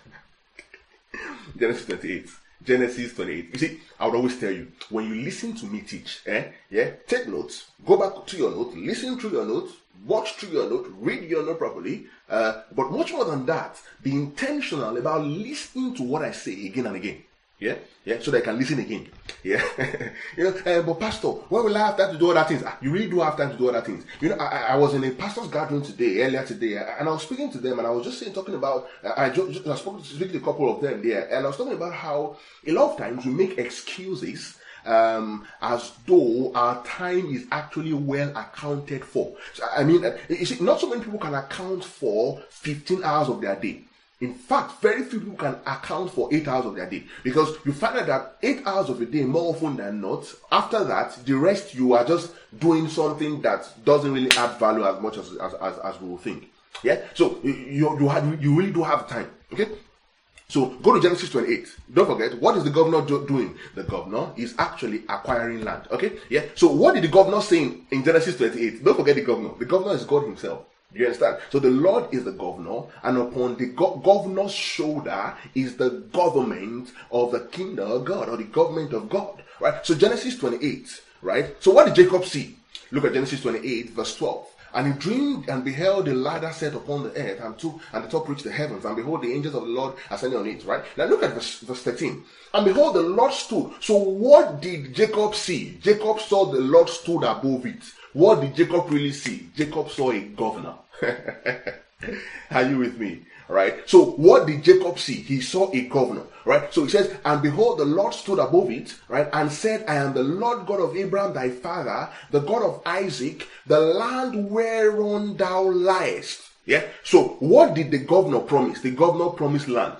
Genesis 28. You see, I would always tell you, when you listen to me teach, take notes, go back to your note, listen through your notes, watch through your note, read your note properly, but much more than that, be intentional about listening to what I say again and again. Yeah, so that I can listen again. Yeah, but Pastor, when will I have time to do other things? You really do have time to do other things. I was in a pastor's gathering earlier today, and I was speaking to them, and I was just talking about. I spoke to a couple of them there, and I was talking about how a lot of times we make excuses as though our time is actually well accounted for. So, I mean, you see, not so many people can account for 15 hours of their day. In fact, very few people can account for 8 hours of their day, because you find out that 8 hours of a day, more often than not, after that, the rest you are just doing something that doesn't really add value as much as we will think. Yeah, so you really do have time. Okay. So go to Genesis 28. Don't forget, what is the governor doing? The governor is actually acquiring land. Okay? Yeah. So what did the governor say in Genesis 28? Don't forget the governor. The governor is God himself. Do you understand? So the Lord is the governor, and upon the governor's shoulder is the government of the kingdom of God, or the government of God. Right? So Genesis 28. Right? So what did Jacob see? Look at Genesis 28 verse 12. And he dreamed and beheld a ladder set upon the earth, and the top reached the heavens, and behold, the angels of the Lord ascending on it. Right? Now look at verse 13. And behold, the Lord stood. So what did Jacob see? Jacob saw the Lord stood above it. What did Jacob really see? Jacob saw a governor. Are you with me? Right? So what did Jacob see? He saw a governor. Right? So he says, and behold, the Lord stood above it, right? And said, I am the Lord God of Abraham thy father, the God of Isaac, the land whereon thou liest. Yeah? So what did the governor promise? The governor promised land.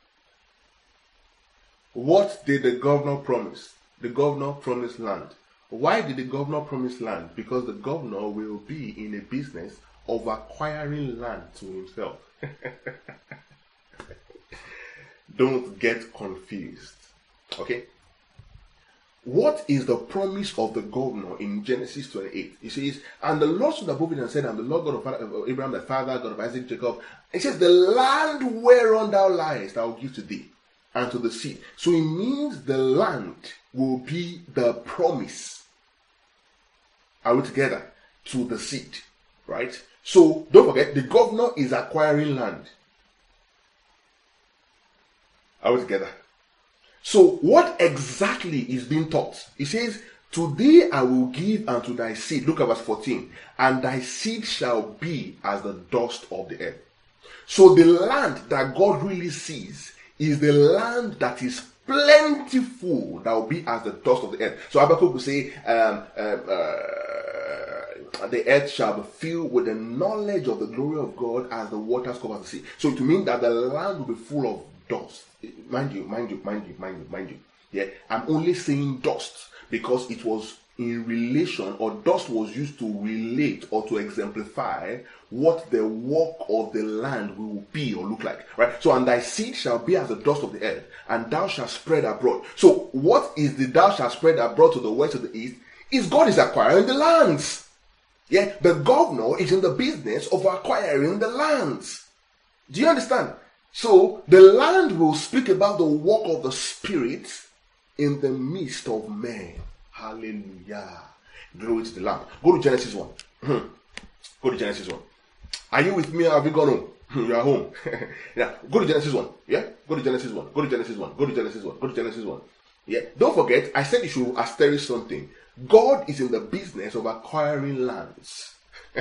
What did the governor promise? The governor promised land. Why did the governor promise land? Because the governor will be in a business of acquiring land to himself. Don't get confused. Okay? what is the promise of the governor in Genesis 28? It says, and the Lord stood above it and said, I'm the Lord God of Abraham, the father, God of Isaac, Jacob. It says, the land whereon thou liest, I will give to thee and to the seed. So it means the land will be the promise. Are we together? To the seed, right? So don't forget, the governor is acquiring land. Are we together? So what exactly is being taught? It says, to thee I will give and to thy seed. Look at verse 14. And thy seed shall be as the dust of the earth. So the land that God really sees is the land that is plentiful, that will be as the dust of the earth. So Habakkuk will say, the earth shall be filled with the knowledge of the glory of God as the waters cover the sea. So it means that the land will be full of dust. Mind you. Yeah, I'm only saying dust because it was in relation, or dust was used to relate or to exemplify what the work of the land will be or look like, right? So, and thy seed shall be as the dust of the earth, and thou shalt spread abroad. So, what is the thou shalt spread abroad to the west, to the east? Is God is acquiring the lands. Yeah, the governor is in the business of acquiring the lands. Do you understand? So, the land will speak about the work of the Spirit in the midst of men. Hallelujah. Glory to the Lamb. Go to Genesis 1. Go to Genesis 1. Are you with me or have you gone home? You are home. Yeah. Go to Genesis 1. Yeah? Go to Genesis 1. Go to Genesis 1. Go to Genesis 1. Go to Genesis 1. Yeah. Don't forget, I said you should asterisk something. God is in the business of acquiring lands.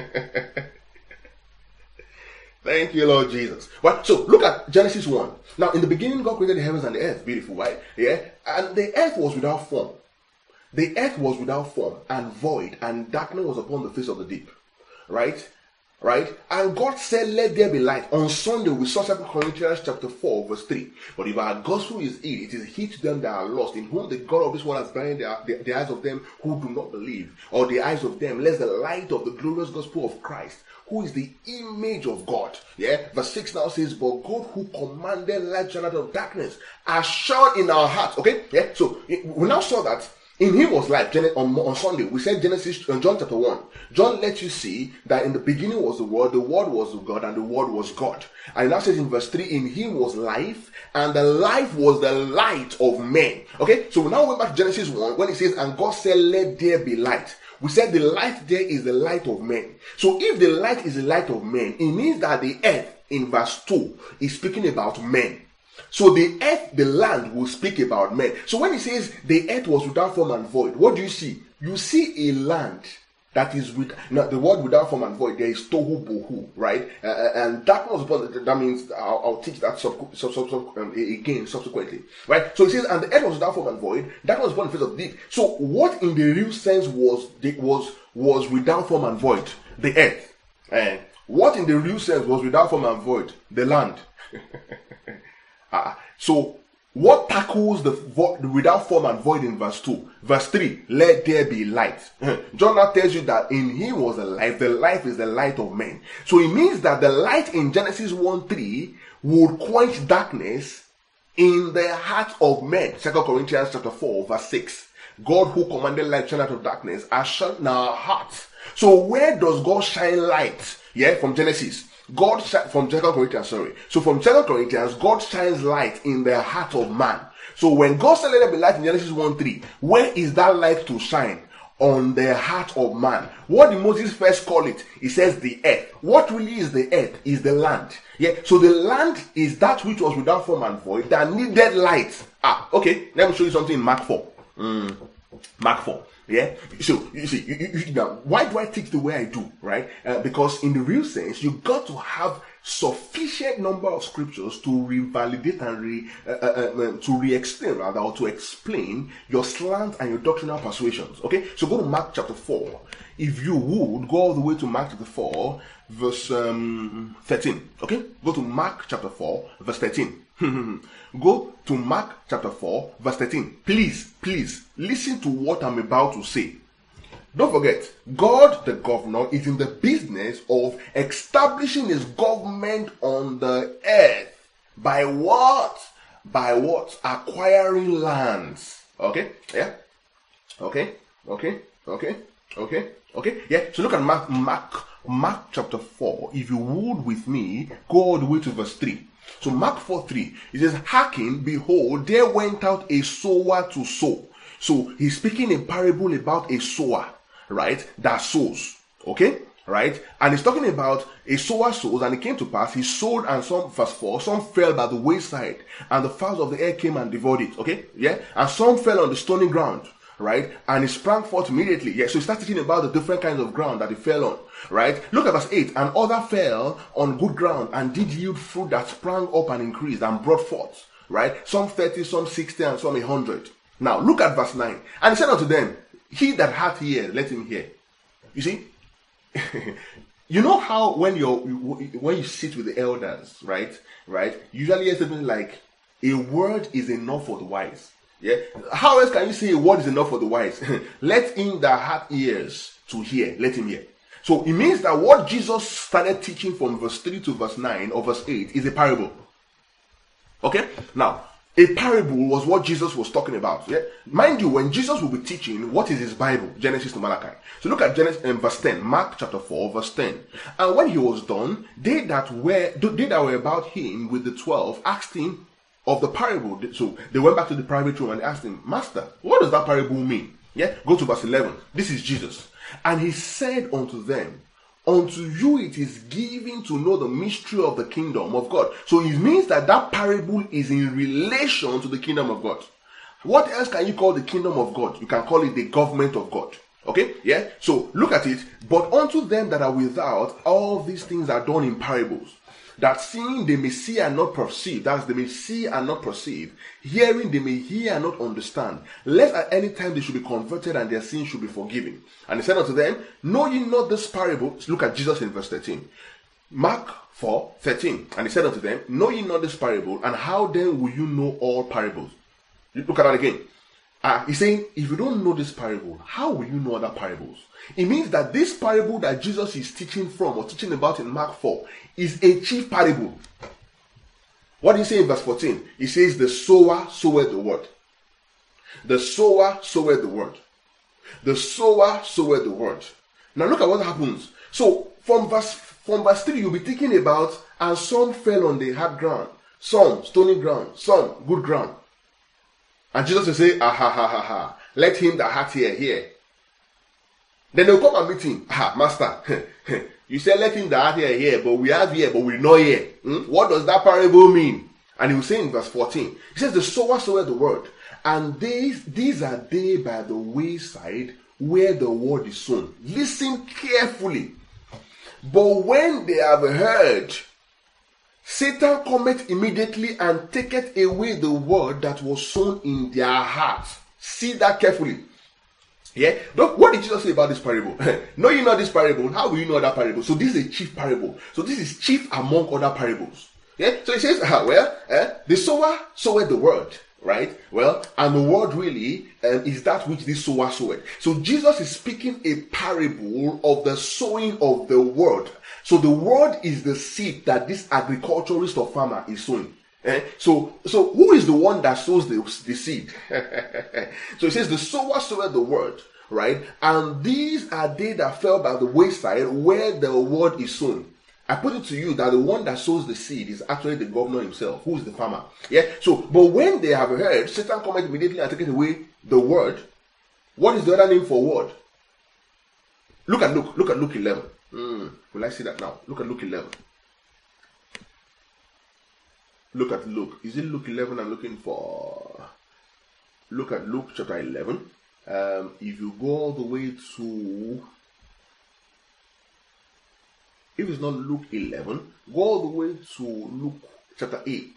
Thank you, Lord Jesus. Well, so look at Genesis 1. Now, in the beginning, God created the heavens and the earth. Beautiful, right? Yeah. And the earth was without form. The earth was without form and void, and darkness was upon the face of the deep. Right? Right? And God said, let there be light. On Sunday, we saw 2 Corinthians chapter 4, verse 3. But if our gospel is hid, it is hid to them that are lost, in whom the God of this world has blinded the eyes of them who do not believe, or the eyes of them, lest the light of the glorious gospel of Christ, who is the image of God. Yeah. Verse 6 now says, but God who commanded light shine out of darkness has shone in our hearts. Okay. Yeah. So we now saw that in him was life. On Sunday, we said Genesis, John chapter 1. John lets you see that in the beginning was the Word was God, and the Word was God. And it now says in verse 3, in him was life, and the life was the light of men. Okay, so we now went back to Genesis 1, when it says, and God said, let there be light. We said the light there is the light of men. So if the light is the light of men, it means that the earth in verse 2 is speaking about men. So the earth, the land will speak about men. So when it says the earth was without form and void, what do you see? You see a land that is with, now the word without form and void, there is tohu bohu, right? And that means I'll teach that again subsequently, right? So it says, and the earth was without form and void, that was upon the face of the deep. So what in the real sense was without form and void? The earth. And what in the real sense was without form and void? The land. So what tackles the without form and void in verse 2? Verse 3, let there be light. John now tells you that in him was the life is the light of men. So it means that the light in Genesis 1:3 would quench darkness in the heart of men. 2 Corinthians chapter 4 verse 6. God who commanded light shine out of darkness has shone in our hearts. So where does God shine light? Yeah, from Genesis. From 2 Corinthians, So from 2 Corinthians, God shines light in the heart of man. So when God said let there be light in Genesis 1:3, where is that light to shine? On the heart of man. What did Moses first call it? He says the earth. What really is the earth? Is the land. Yeah. So the land is that which was without form and void that needed light. Okay. Let me show you something in Mark 4. Mark 4. Yeah, so you see, now why do I teach the way I do, right? Because in the real sense, you got to have sufficient number of scriptures to revalidate and to re-explain rather, or to explain your slant and your doctrinal persuasions. Okay, so go to Mark chapter 4. If you would go all the way to Mark chapter 4, verse 13. Okay, go to Mark chapter 4, verse 13. Go to Mark chapter 4, verse 13. Please, listen to what I'm about to say. Don't forget, God, the governor, is in the business of establishing his government on the earth. By what? By what? Acquiring lands. Okay? Yeah? Okay, okay, okay, okay, okay. Yeah, so look at Mark chapter 4. If you would with me, go all the way to verse 3. So Mark 4:3, it says, "Hearken, behold, there went out a sower to sow." So he's speaking a parable about a sower, right, that sows. Okay, right? And he's talking about a sower sows, and it came to pass, he sowed, and some, verse 4, some fell by the wayside, and the fowls of the air came and devoured it. Okay, yeah, and some fell on the stony ground, right? And it sprang forth immediately. Yeah, so he starts teaching about the different kinds of ground that it fell on, right? Look at verse 8. "And other fell on good ground, and did yield fruit that sprang up and increased and brought forth," right? Some 30, some 60, and some 100. Now look at verse 9. "And he said unto them, He that hath ear, let him hear." You see, you know how when you sit with the elders, right, usually hear something like, "A word is enough for the wise." Yeah. How else can you say a word is enough for the wise? "Let him that hath ears to hear, let him hear." So it means that what Jesus started teaching from verse 3 to verse 9 or verse 8 is a parable. Okay? Now, a parable was what Jesus was talking about. Yeah? Mind you, when Jesus will be teaching, what is his Bible? Genesis to Malachi. So look at Genesis verse 10, Mark chapter 4, verse 10. "And when he was done, they that were about him with the 12 asked him of the parable." So they went back to the private room and asked him, "Master, what does that parable mean?" Yeah, go to verse 11. This is Jesus. "And he said unto them, Unto you it is given to know the mystery of the kingdom of God." So it means that parable is in relation to the kingdom of God. What else can you call the kingdom of God? You can call it the government of God. Okay, yeah. So look at it. "But unto them that are without, all these things are done in parables, that seeing they may see and not perceive," that is, they may see and not perceive; "hearing they may hear and not understand, lest at any time they should be converted and their sins should be forgiven. And he said unto them, Know ye not this parable?" Look at Jesus in verse 13. Mark 4:13. "And he said unto them, Know ye not this parable? And how then will you know all parables?" Look at that again. He's saying, if you don't know this parable, how will you know other parables? It means that this parable that Jesus is teaching from or teaching about in Mark 4 is a chief parable. What do you say in verse 14? He says, "The sower soweth the word." The sower soweth the word. The sower soweth the word. Now look at what happens. So from verse 3, you'll be thinking about, "And some fell on the hard ground, some stony ground, some good ground." And Jesus will say, "Let him that hath ear hear." Then they'll come and meet him. "Master, you said let him that hath ear hear, but we have ear, but we not hear. What does that parable mean?" And he will say in verse 14, he says, "The sower soweth the word, and these are they by the wayside where the word is sown." Listen carefully. "But when they have heard, Satan cometh immediately and taketh away the word that was sown in their hearts." See that carefully. Yeah. What did Jesus say about this parable? "Know ye not this parable? How will you know that parable?" So this is a chief parable. So this is chief among other parables. Yeah. So he says, the sower soweth the word. Right? Well, and the word really is that which this sower soweth. So Jesus is speaking a parable of the sowing of the word. So the word is the seed that this agriculturist or farmer is sowing. So who is the one that sows the seed? So it says, "The sower soweth the word," right? "And these are they that fell by the wayside where the word is sown." I put it to you that the one that sows the seed is actually the governor himself, who is the farmer. Yeah. So, but when they have heard, Satan cometh immediately and taketh away the word. What is the other name for word? Look at Luke 11. Will I see that now? Look at Luke 11. Look at Luke. Is it Luke 11 I'm looking for? Look at Luke chapter 11. If you go all the way to, if it's not Luke 11, go all the way to Luke chapter 8.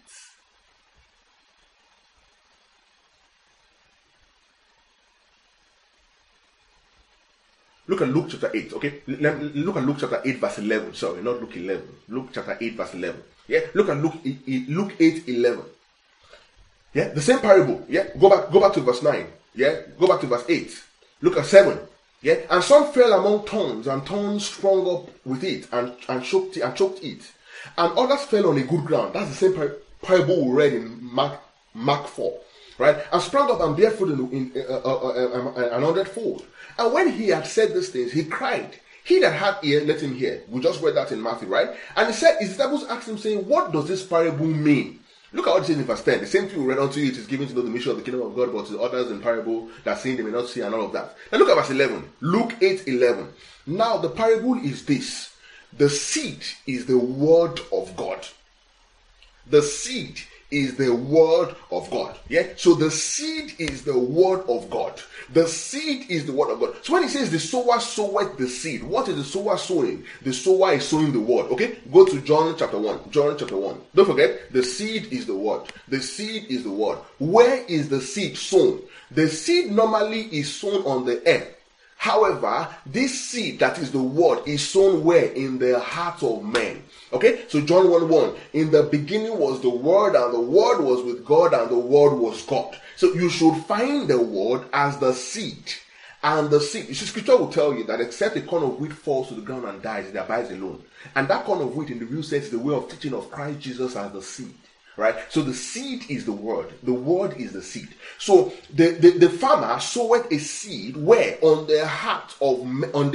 Look at Luke chapter 8, okay? Look at Luke chapter 8 verse 11. Sorry, not Luke 11. Luke chapter 8 verse 11. Yeah, look at Luke 8:11. Yeah, the same parable. Yeah, go back to verse 9. Yeah, go back to verse 8. Look at 7. Yeah, "And some fell among thorns, and thorns sprung up with it and choked it. And others fell on a good ground." That's the same parable we read in Mark 4. right? And sprang up and bare fruit in 100-fold. And when he had said these things, he cried, "He that hath ear, let him hear." We just read that in Matthew, right? And he said, his disciples asked him, saying, "What does this parable mean?" Look at what it says in verse 10. The same thing we read unto you, it is given to know the mission of the kingdom of God, but to others in parable, that seeing they may not see, and all of that. Now look at verse 11. Luke 8:11. Now the parable is this: the seed is the word of God. The seed is the word of God. Yeah? So the seed is the word of God. The seed is the word of God. So when he says the sower soweth the seed, what is the sower sowing? The sower is sowing the word. Okay? Go to John chapter 1. John chapter 1. Don't forget, the seed is the word. The seed is the word. Where is the seed sown? The seed normally is sown on the earth. However, this seed that is the word is sown where? In the heart of men. Okay, so John 1:1, in the beginning was the word, and the word was with God, and the word was God. So you should find the word as the seed. And the seed, you see, scripture will tell you that except a corn of wheat falls to the ground and dies, it abides alone. And that corn of wheat in the real sense is the way of teaching of Christ Jesus as the seed. Right? So the seed is the word. The word is the seed. So the farmer sowed a seed where? On the heart of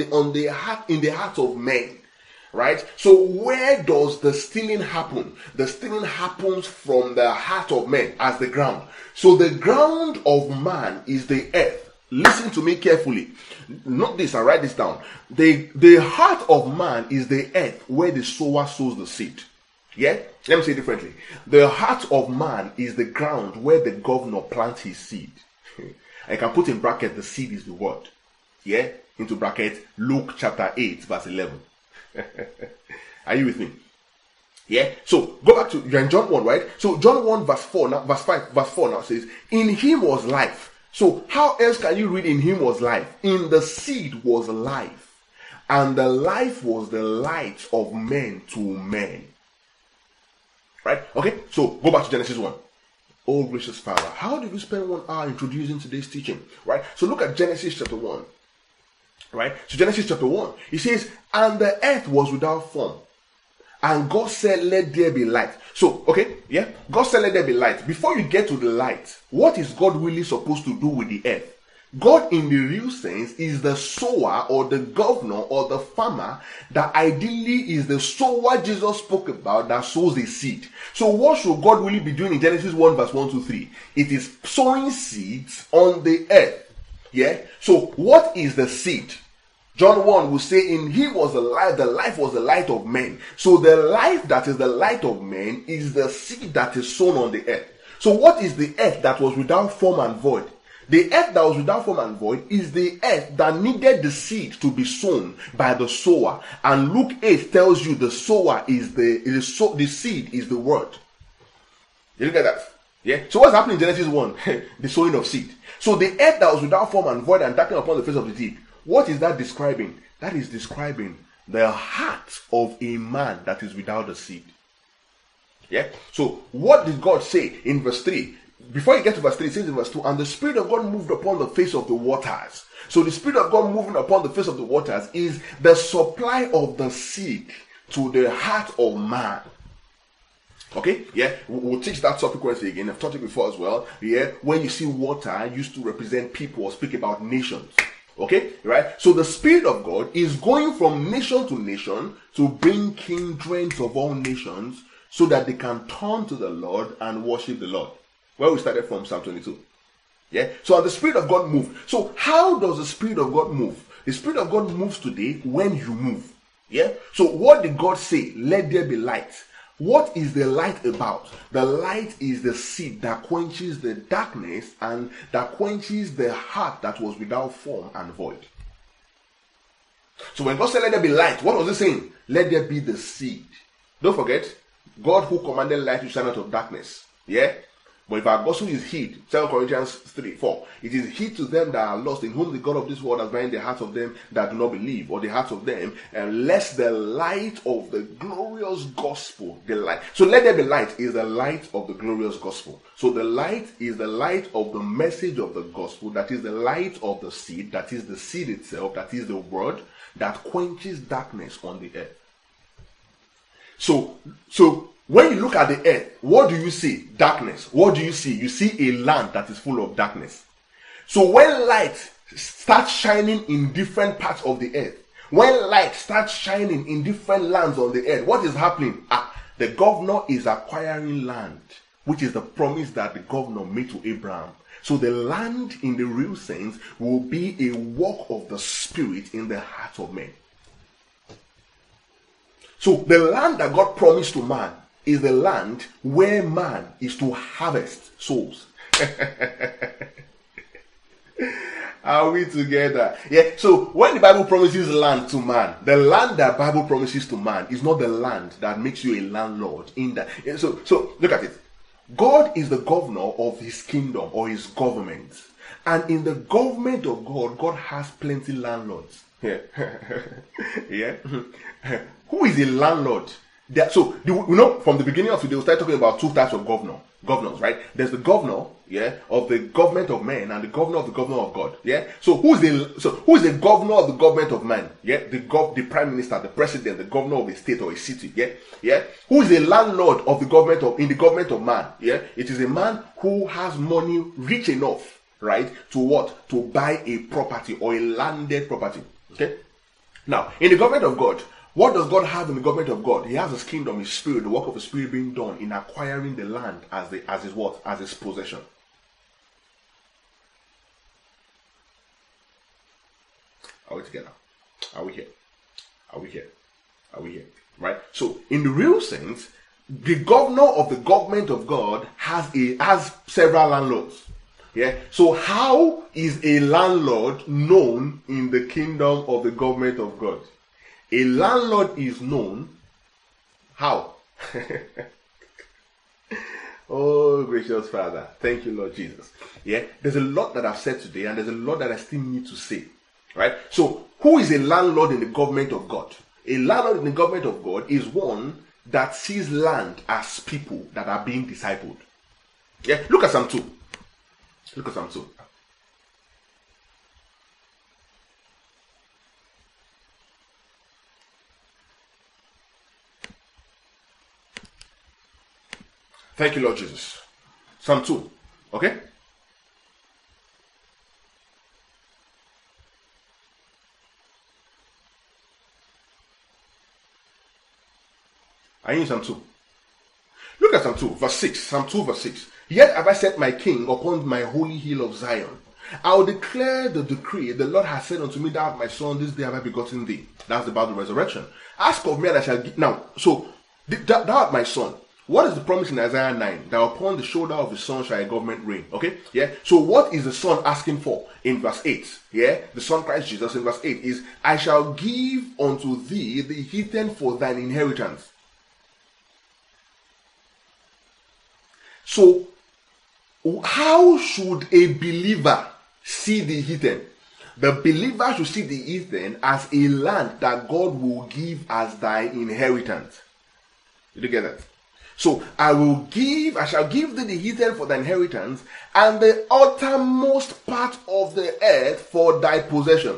in the heart of men. Right? So where does the stealing happen? The stealing happens from the heart of men as the ground. So the ground of man is the earth. Listen to me carefully. Note this and write this down. The heart of man is the earth where the sower sows the seed. Yeah? Let me say it differently. The heart of man is the ground where the governor plants his seed. I can put in bracket, the seed is the word. Yeah? Into bracket, Luke chapter 8 verse 11. Are you with me? Yeah? So, go back to, you're in John 1, right? So, John 1 verse 4, now, verse 5, verse 4 now says, in him was life. So, how else can you read in him was life? In the seed was life. And the life was the light of men to men. Right? Okay, so go back to Genesis 1. Oh, gracious Father, how did we spend 1 hour introducing today's teaching? Right? So look at Genesis chapter 1. Right? So Genesis chapter 1. It says, and the earth was without form. And God said, let there be light. So, okay, yeah? God said, let there be light. Before you get to the light, what is God really supposed to do with the earth? God in the real sense is the sower or the governor or the farmer that ideally is the sower Jesus spoke about that sows the seed. So what should God really be doing in Genesis 1 verse 1 to 3? It is sowing seeds on the earth. Yeah? So what is the seed? John 1 will say, in him was the life was the light of men. So the life that is the light of men is the seed that is sown on the earth. So what is the earth that was without form and void? The earth that was without form and void is the earth that needed the seed to be sown by the sower. And Luke 8 tells you the sower is the seed is the word. You look at that. Yeah. So what's happening in Genesis 1? The sowing of seed. So the earth that was without form and void and darkened upon the face of the deep. What is that describing? That is describing the heart of a man that is without the seed. Yeah. So what did God say in verse 3? Before you get to verse 3, it says in verse 2, and the Spirit of God moved upon the face of the waters. So the Spirit of God moving upon the face of the waters is the supply of the seed to the heart of man. Okay, yeah, we'll teach that subsequently again. I've taught it before as well. Yeah, when you see water used to represent people or speak about nations. Okay, right? So the Spirit of God is going from nation to nation to bring kindreds of all nations so that they can turn to the Lord and worship the Lord. Where we started from Psalm 22. Yeah. So the Spirit of God moved. So how does the Spirit of God move? The Spirit of God moves today when you move. Yeah. So what did God say? Let there be light. What is the light about? The light is the seed that quenches the darkness and that quenches the heart that was without form and void. So when God said let there be light, what was he saying? Let there be the seed. Don't forget, God who commanded light to shine out of darkness. Yeah. But if our gospel is hid, 2 Corinthians 3:4, it is hid to them that are lost, in whom the God of this world has blinded the hearts of them that do not believe, or the hearts of them, and lest the light of the glorious gospel, the light. So let there be light is the light of the glorious gospel. So the light is the light of the message of the gospel, that is the light of the seed, that is the seed itself, that is the word, that quenches darkness on the earth. So When you look at the earth, what do you see? Darkness. What do you see? You see a land that is full of darkness. So when light starts shining in different parts of the earth, when light starts shining in different lands on the earth, what is happening? The governor is acquiring land, which is the promise that the governor made to Abraham. So the land in the real sense will be a work of the Spirit in the heart of men. So the land that God promised to man is the land where man is to harvest souls. Are we together? Yeah. So when the Bible promises land to man, the land that Bible promises to man is not the land that makes you a landlord in that. So look at it. God is the governor of his kingdom or his government. And in the government of God, God has plenty landlords. Yeah. Yeah. Who is a landlord? From the beginning of today, we'll start talking about two types of governors, right? There's the governor, of the government of man, and the governor of God, yeah. So who is the governor of the government of man? Yeah, the prime minister, the president, the governor of a state or a city, yeah. Who is the landlord of the government in the government of man? Yeah, it is a man who has money rich enough, right, to buy a property or a landed property. Okay. Now, in the government of God, what does God have in the government of God? He has his kingdom, his spirit, the work of the spirit being done in acquiring the land as his possession. Are we together? Are we here? Are we here? Are we here? Right? So, in the real sense, the governor of the government of God has several landlords. Yeah. So, how is a landlord known in the kingdom of the government of God? A landlord is known how? Oh, gracious Father. Thank you, Lord Jesus. Yeah. There's a lot that I've said today, and there's a lot that I still need to say. Right? So, who is a landlord in the government of God? A landlord in the government of God is one that sees land as people that are being discipled. Yeah. Look at Psalm 2. Look at Psalm 2. Thank you, Lord Jesus. Psalm 2. Okay? Are you in Psalm 2? Look at Psalm 2, verse 6. Psalm 2, verse 6. Yet have I set my king upon my holy hill of Zion. I will declare the decree. The Lord has said unto me, thou art my son, this day have I begotten thee. That's about the resurrection. Ask of me and I shall give. Now, so, thou art my son. What is the promise in Isaiah 9? That upon the shoulder of the son shall a government reign. Okay? Yeah? So what is the son asking for in verse 8? Yeah? The son Christ Jesus in verse 8 is, I shall give unto thee the heathen for thine inheritance. So, how should a believer see the heathen? The believer should see the heathen as a land that God will give as thy inheritance. Did you get that? So, I shall give thee the heathen for thy inheritance, and the uttermost part of the earth for thy possession.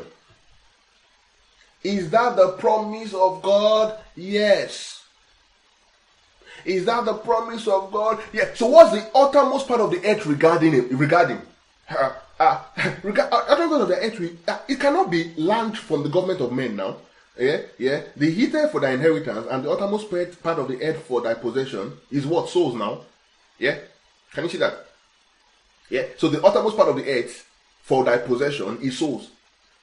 Is that the promise of God? Yes. Is that the promise of God? Yeah. So what's the uttermost part of the earth regarding uttermost part of the earth, it cannot be land from the government of men now. Yeah. The heathen for thy inheritance and the uttermost part of the earth for thy possession is what? Souls now. Yeah. Can you see that? Yeah. So the uttermost part of the earth for thy possession is souls.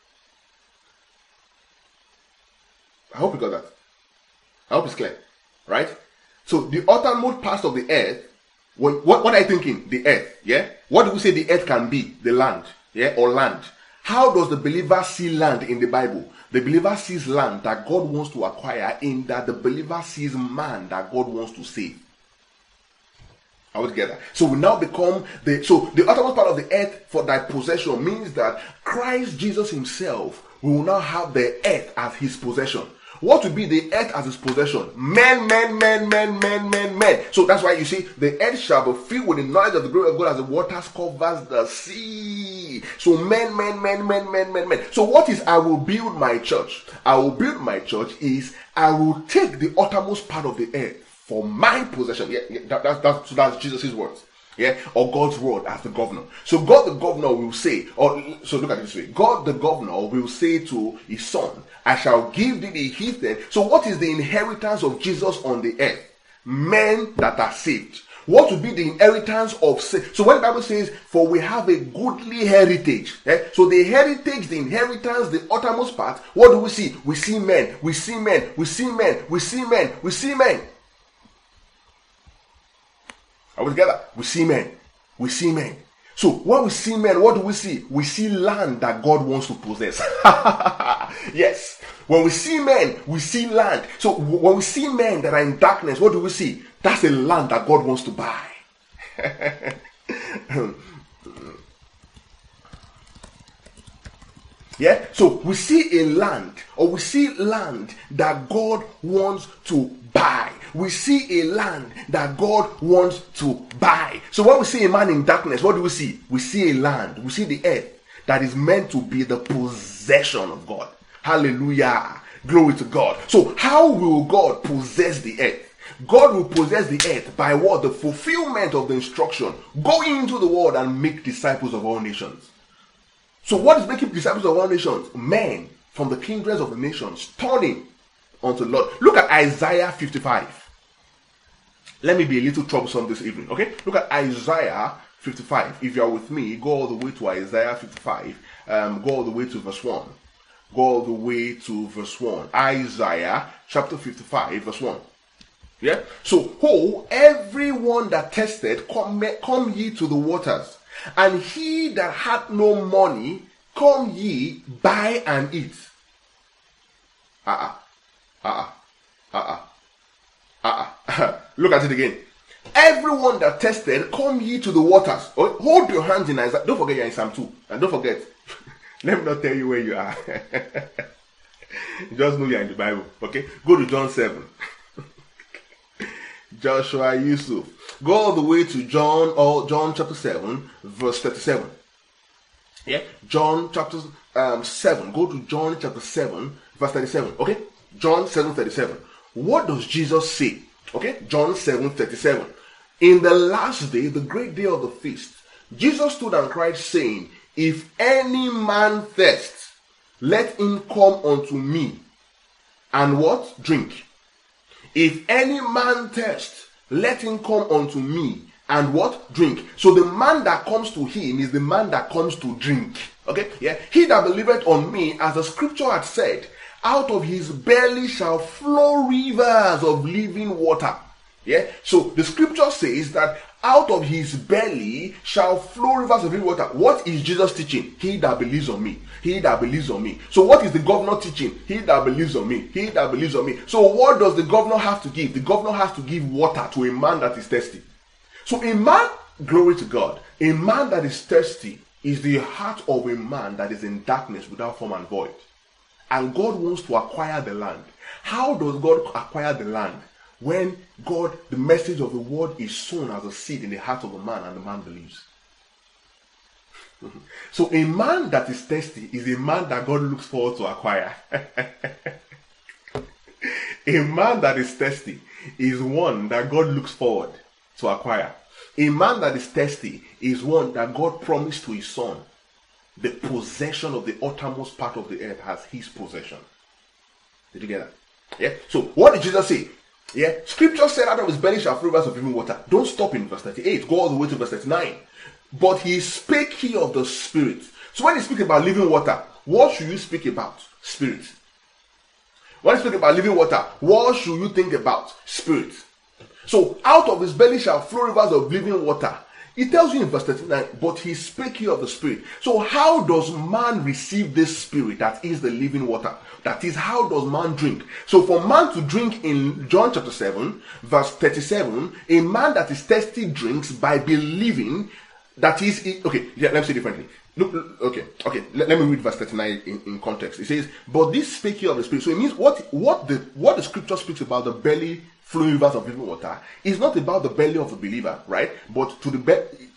I hope you got that. I hope it's clear. Right? So the uttermost part of the earth, what are you thinking? The earth, yeah? What do we say the earth can be? The land, yeah? Or land. How does the believer see land in the Bible? The believer sees land that God wants to acquire, in that the believer sees man that God wants to save. Are we together? So we now become the uttermost part of the earth for thy possession means that Christ Jesus himself will now have the earth as his possession. What will be the earth as his possession? Men. So that's why you see, the earth shall be filled with the knowledge of the glory of God as the waters covers the sea. So men. So what is I will build my church? I will build my church is I will take the uttermost part of the earth for my possession. That's Jesus' words. Yeah, or God's word as the governor. So God the governor will say, so look at it this way. God the governor will say to his son, I shall give thee the heathen. So what is the inheritance of Jesus on the earth? Men that are saved. What will be the inheritance of sin? So when the Bible says, for we have a goodly heritage. So the heritage, the inheritance, the uttermost part, what do we see? We see men, we see men, we see men, we see men, we see men. Are we together? We see men. We see men. So when we see men, what do we see? We see land that God wants to possess. Yes. When we see men, we see land. So when we see men that are in darkness, what do we see? That's a land that God wants to buy. Yeah. So we see a land, or we see land that God wants to buy. We see a land that God wants to buy. So when we see a man in darkness, what do we see? We see a land, we see the earth that is meant to be the possession of God. Hallelujah. Glory to God. So how will God possess the earth? God will possess the earth by what? The fulfillment of the instruction. Go into the world and make disciples of all nations. So what is making disciples of all nations? Men from the kindreds of the nations turning unto the Lord. Look at Isaiah 55. Let me be a little troublesome this evening, okay? Look at Isaiah 55. If you are with me, go all the way to Isaiah 55. Go all the way to verse 1. Go all the way to verse 1. Isaiah chapter 55, verse 1. Yeah? So, everyone that tested, come ye to the waters. And he that had no money, come ye, buy and eat. Look at it again. Everyone that tested, come ye to the waters. Hold your hands in Isaiah. Don't forget you're in Psalm 2. And don't forget, let me not tell you where you are. Just know you're in the Bible. Okay? Go to John 7. Joshua Yusuf. Go all the way to John chapter 7, verse 37. Yeah? John chapter 7. Go to John chapter 7, verse 37. Okay? John 7:37. What does Jesus say? Okay? John 7:37. In the last day, the great day of the feast, Jesus stood and cried, saying, if any man thirst, let him come unto me, and what? Drink. If any man thirst, let him come unto me, and what? Drink. So the man that comes to him is the man that comes to drink. Okay? Yeah. He that believeth on me, as the scripture had said, out of his belly shall flow rivers of living water. Yeah. So the scripture says that out of his belly shall flow rivers of living water. What is Jesus teaching? He that believes on me. He that believes on me. So what is the governor teaching? He that believes on me. He that believes on me. So what does the governor have to give? The governor has to give water to a man that is thirsty. So a man, glory to God, a man that is thirsty is the heart of a man that is in darkness without form and void. And God wants to acquire the land. How does God acquire the land? When God, the message of the word is sown as a seed in the heart of a man and the man believes. So a man that is thirsty is a man that God looks forward to acquire. A man that is thirsty is one that God looks forward to acquire. A man that is thirsty is one that God promised to his son. The possession of the uttermost part of the earth as his possession. Did you get that? Yeah. So what did Jesus say? Yeah. Scripture said out of his belly shall flow rivers of living water. Don't stop in verse 38. Go all the way to verse 39. But he spake he of the Spirit. So when he speaks about living water, what should you speak about? Spirit. When he speaks about living water, what should you think about? Spirit. So out of his belly shall flow rivers of living water. It tells you in verse 39, but he spake here of the Spirit. So how does man receive this Spirit that is the living water? That is, how does man drink? So for man to drink in John chapter 7, verse 37, a man that is thirsty drinks by believing that is, okay, yeah, let me say it differently. Look, okay, let me read verse 39 in context. It says, but this spake here of the Spirit. So it means what the scripture speaks about the belly flowing rivers of living water is not about the belly of the believer, right? But to the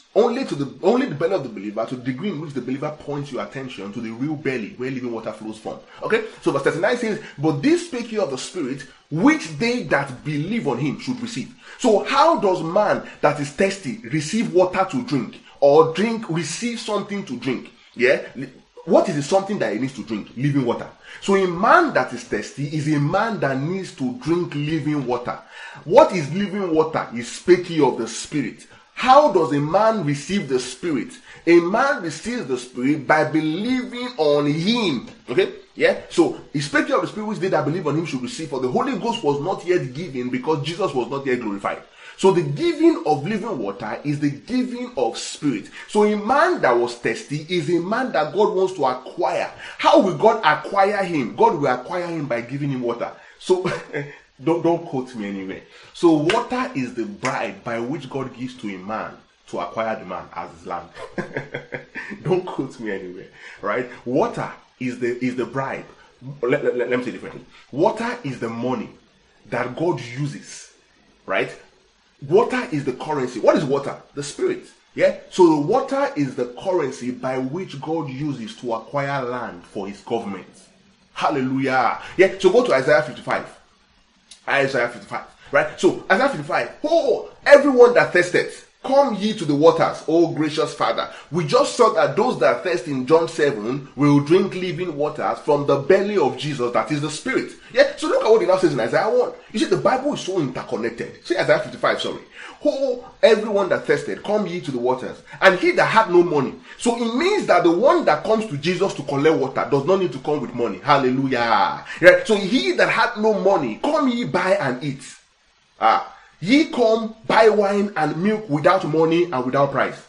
Only the belly of the believer, to the degree in which the believer points your attention to the real belly where living water flows from. Okay, so verse 39 says, "But this spake he of the Spirit, which they that believe on him should receive." So how does man that is thirsty receive water to drink, or receive something to drink? Yeah, what is the something that he needs to drink? Living water. So a man that is thirsty is a man that needs to drink living water. What is living water? Is speaking of the Spirit. How does a man receive the Spirit? A man receives the Spirit by believing on him. Okay? Yeah? So, he's speaking of the Spirit which they that believe on him should receive. For the Holy Ghost was not yet given because Jesus was not yet glorified. So, the giving of living water is the giving of Spirit. So, a man that was thirsty is a man that God wants to acquire. How will God acquire him? God will acquire him by giving him water. So, Don't quote me anyway. So water is the bribe by which God gives to a man to acquire the man as his land. Don't quote me anyway. Right? Water is the bribe. Let me say it differently. Water is the money that God uses. Right? Water is the currency. What is water? The Spirit. Yeah? So the water is the currency by which God uses to acquire land for his government. Hallelujah. Yeah. So go to Isaiah 55. Isaiah 55, right? So Isaiah 55, everyone that thirsteth, come ye to the waters, O gracious Father. We just saw that those that thirst in John 7 will drink living waters from the belly of Jesus, that is the Spirit. Yeah, so look at what it now says in Isaiah 1. You see, the Bible is so interconnected. See Isaiah 55, sorry. Everyone that thirsted, come ye to the waters, and he that had no money. So it means that the one that comes to Jesus to collect water does not need to come with money. Hallelujah. Right? So he that had no money, come ye buy and eat. Ye come buy wine and milk without money and without price.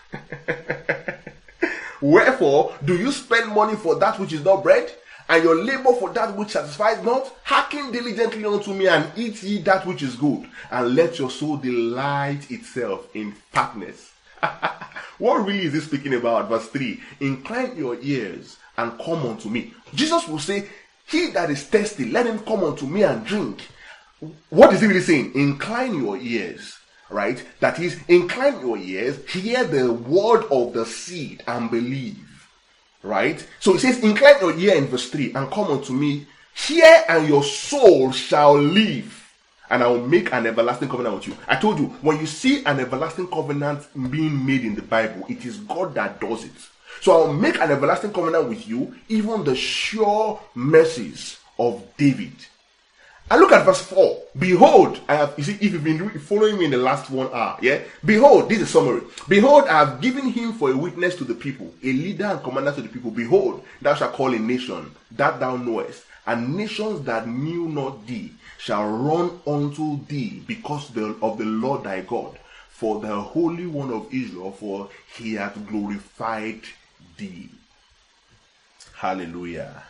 Wherefore do you spend money for that which is not bread, and your labor for that which satisfies not? Hearken diligently unto me, and eat ye that which is good, and let your soul delight itself in fatness. What really is this speaking about? Verse 3, incline your ears and come unto me. Jesus will say, he that is thirsty, let him come unto me and drink. What is he really saying? Incline your ears, right? That is, incline your ears, hear the word of the seed and believe, right? So it says, incline your ear in verse 3 and come unto me, hear and your soul shall live, and I will make an everlasting covenant with you. I told you, when you see an everlasting covenant being made in the Bible, it is God that does it. So I will make an everlasting covenant with you, even the sure mercies of David. And look at verse 4. Behold, I have, you see, if you've been following me in the last 1 hour, yeah? Behold, this is a summary. Behold, I have given him for a witness to the people, a leader and commander to the people. Behold, thou shalt call a nation that thou knowest, and nations that knew not thee shall run unto thee because of the Lord thy God, for the Holy One of Israel, for he hath glorified thee. Hallelujah.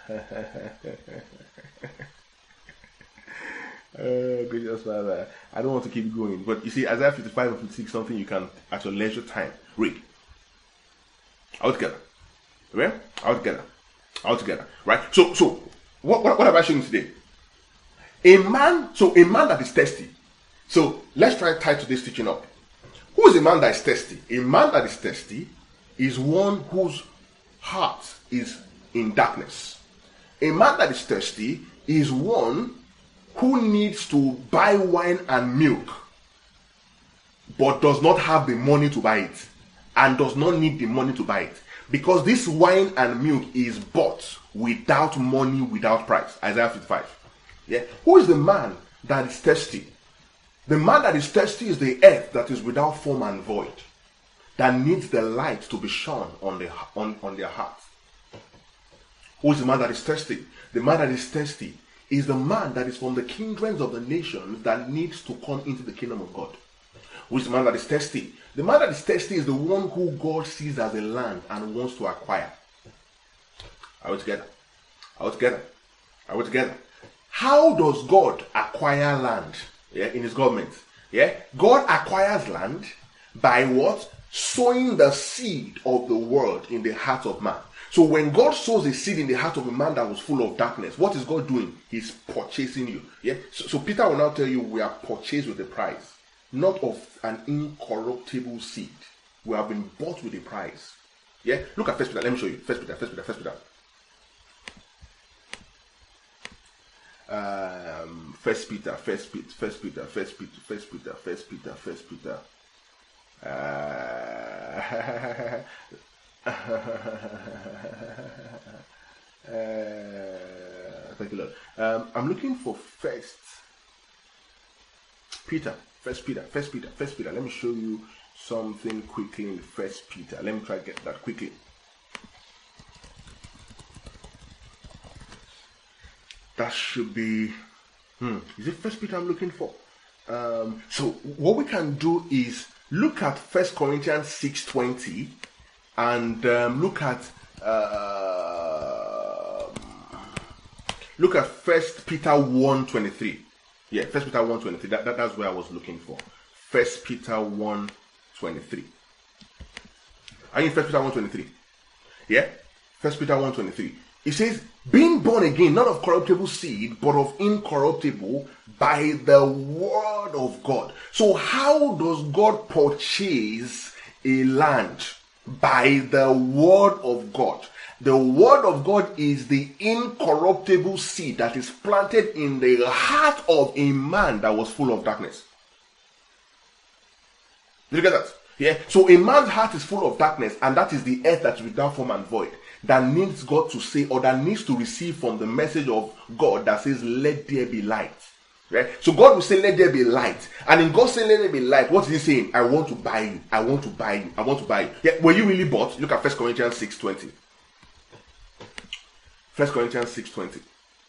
Gracious Father, I don't want to keep going, but you see, Isaiah 55 and 56, something you can at your leisure time read. All together. Okay? All together. Right? So what have I shown you today? A man that is thirsty. So let's try to tie today's teaching up. Who is a man that is thirsty? A man that is thirsty is one whose heart is in darkness. A man that is thirsty is one who needs to buy wine and milk, but does not have the money to buy it, and does not need the money to buy it, because this wine and milk is bought without money, without price. Isaiah 55. Yeah. Who is the man that is thirsty? The man that is thirsty is the earth that is without form and void, that needs the light to be shone on their hearts. Who is the man that is thirsty? The man that is thirsty is the man that is from the kindreds of the nations that needs to come into the kingdom of God. Who is the man that is thirsty? The man that is thirsty is the one who God sees as a land and wants to acquire. Are we together? How does God acquire land? Yeah, in his government. Yeah, God acquires land by what? Sowing the seed of the word in the heart of man. So when God sows a seed in the heart of a man that was full of darkness, what is God doing? He's purchasing you. Yeah. So Peter will now tell you we are purchased with a price, not of an incorruptible seed. We have been bought with a price. Yeah, look at First Peter. Let me show you. First Peter. First Peter. Thank you, Lord. I'm looking for First Peter. Let me show you something quickly in First Peter. Let me try to get that quickly. That should be, is it First Peter I'm looking for? So what we can do is look at 1 Corinthians 6:20 and look at 1 Peter 1:23. Yeah, 1 Peter 1:23. That's where I was looking for. 1 Peter 1:23. Are you in 1 Peter 1:23? Yeah? 1 Peter 1:23. It says, being born again, not of corruptible seed, but of incorruptible, by the word of God. So how does God purchase a land? By the word of God. The word of God is the incorruptible seed that is planted in the heart of a man that was full of darkness. Did you get that? Yeah. So a man's heart is full of darkness, and that is the earth that is without form and void, that needs God to say, or that needs to receive from the message of God that says, let there be light. Right? So God will say, let there be light. And in God saying, let there be light, what is he saying? I want to buy you. I want to buy you. I want to buy you. Yeah, were you really bought? Look at 1 Corinthians 6:20. 1 Corinthians 6:20.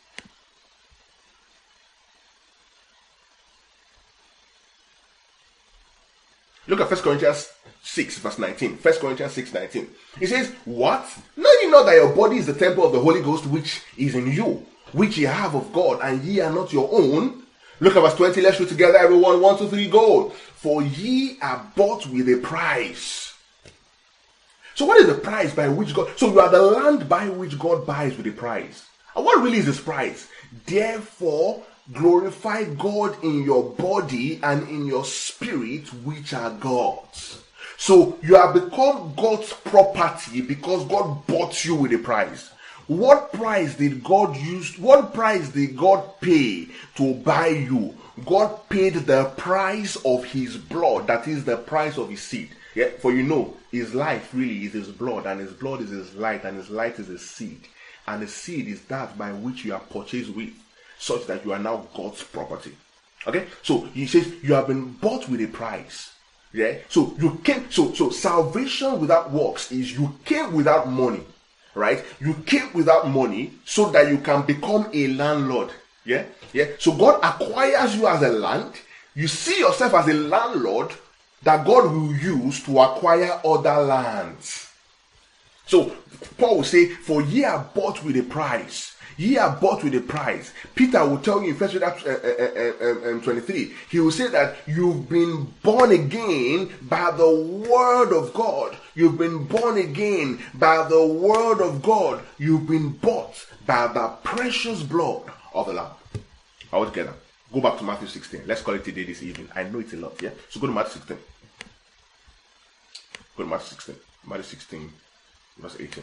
Look at 1 Corinthians 6 verse 19. 1 Corinthians 6:19. It says, what? Know ye not that your body is the temple of the Holy Ghost which is in you, which ye have of God, and ye are not your own? Look at verse 20. Let's read together, everyone. 1, 2, 3, go. For ye are bought with a price. So what is the price by which God... So you are the land by which God buys with a price. And what really is this price? Therefore, glorify God in your body and in your spirit, which are God's. So you have become God's property because God bought you with a price. What price did God use? What price did God pay to buy you? God paid the price of his blood, that is the price of his seed. Yeah, for you know, his life really is his blood, and his blood is his light, and his light is his seed. And the seed is that by which you are purchased with, such that you are now God's property. Okay? So he says you have been bought with a price. Yeah? So you came, so salvation without works is you came without money. Right? You came without money so that you can become a landlord. Yeah? Yeah. So God acquires you as a land. You see yourself as a landlord that God will use to acquire other lands. So Paul will say, for ye are bought with a price. Ye are bought with a price. Peter will tell you in 1 Peter 23, he will say that you've been born again by the word of God. You've been born again by the word of God. You've been bought by the precious blood of the Lamb. All together. Go back to Matthew 16. Let's call it a day this evening. I know it's a lot, yeah? So go to Matthew 16. Go to Matthew 16. Matthew 16, verse 18.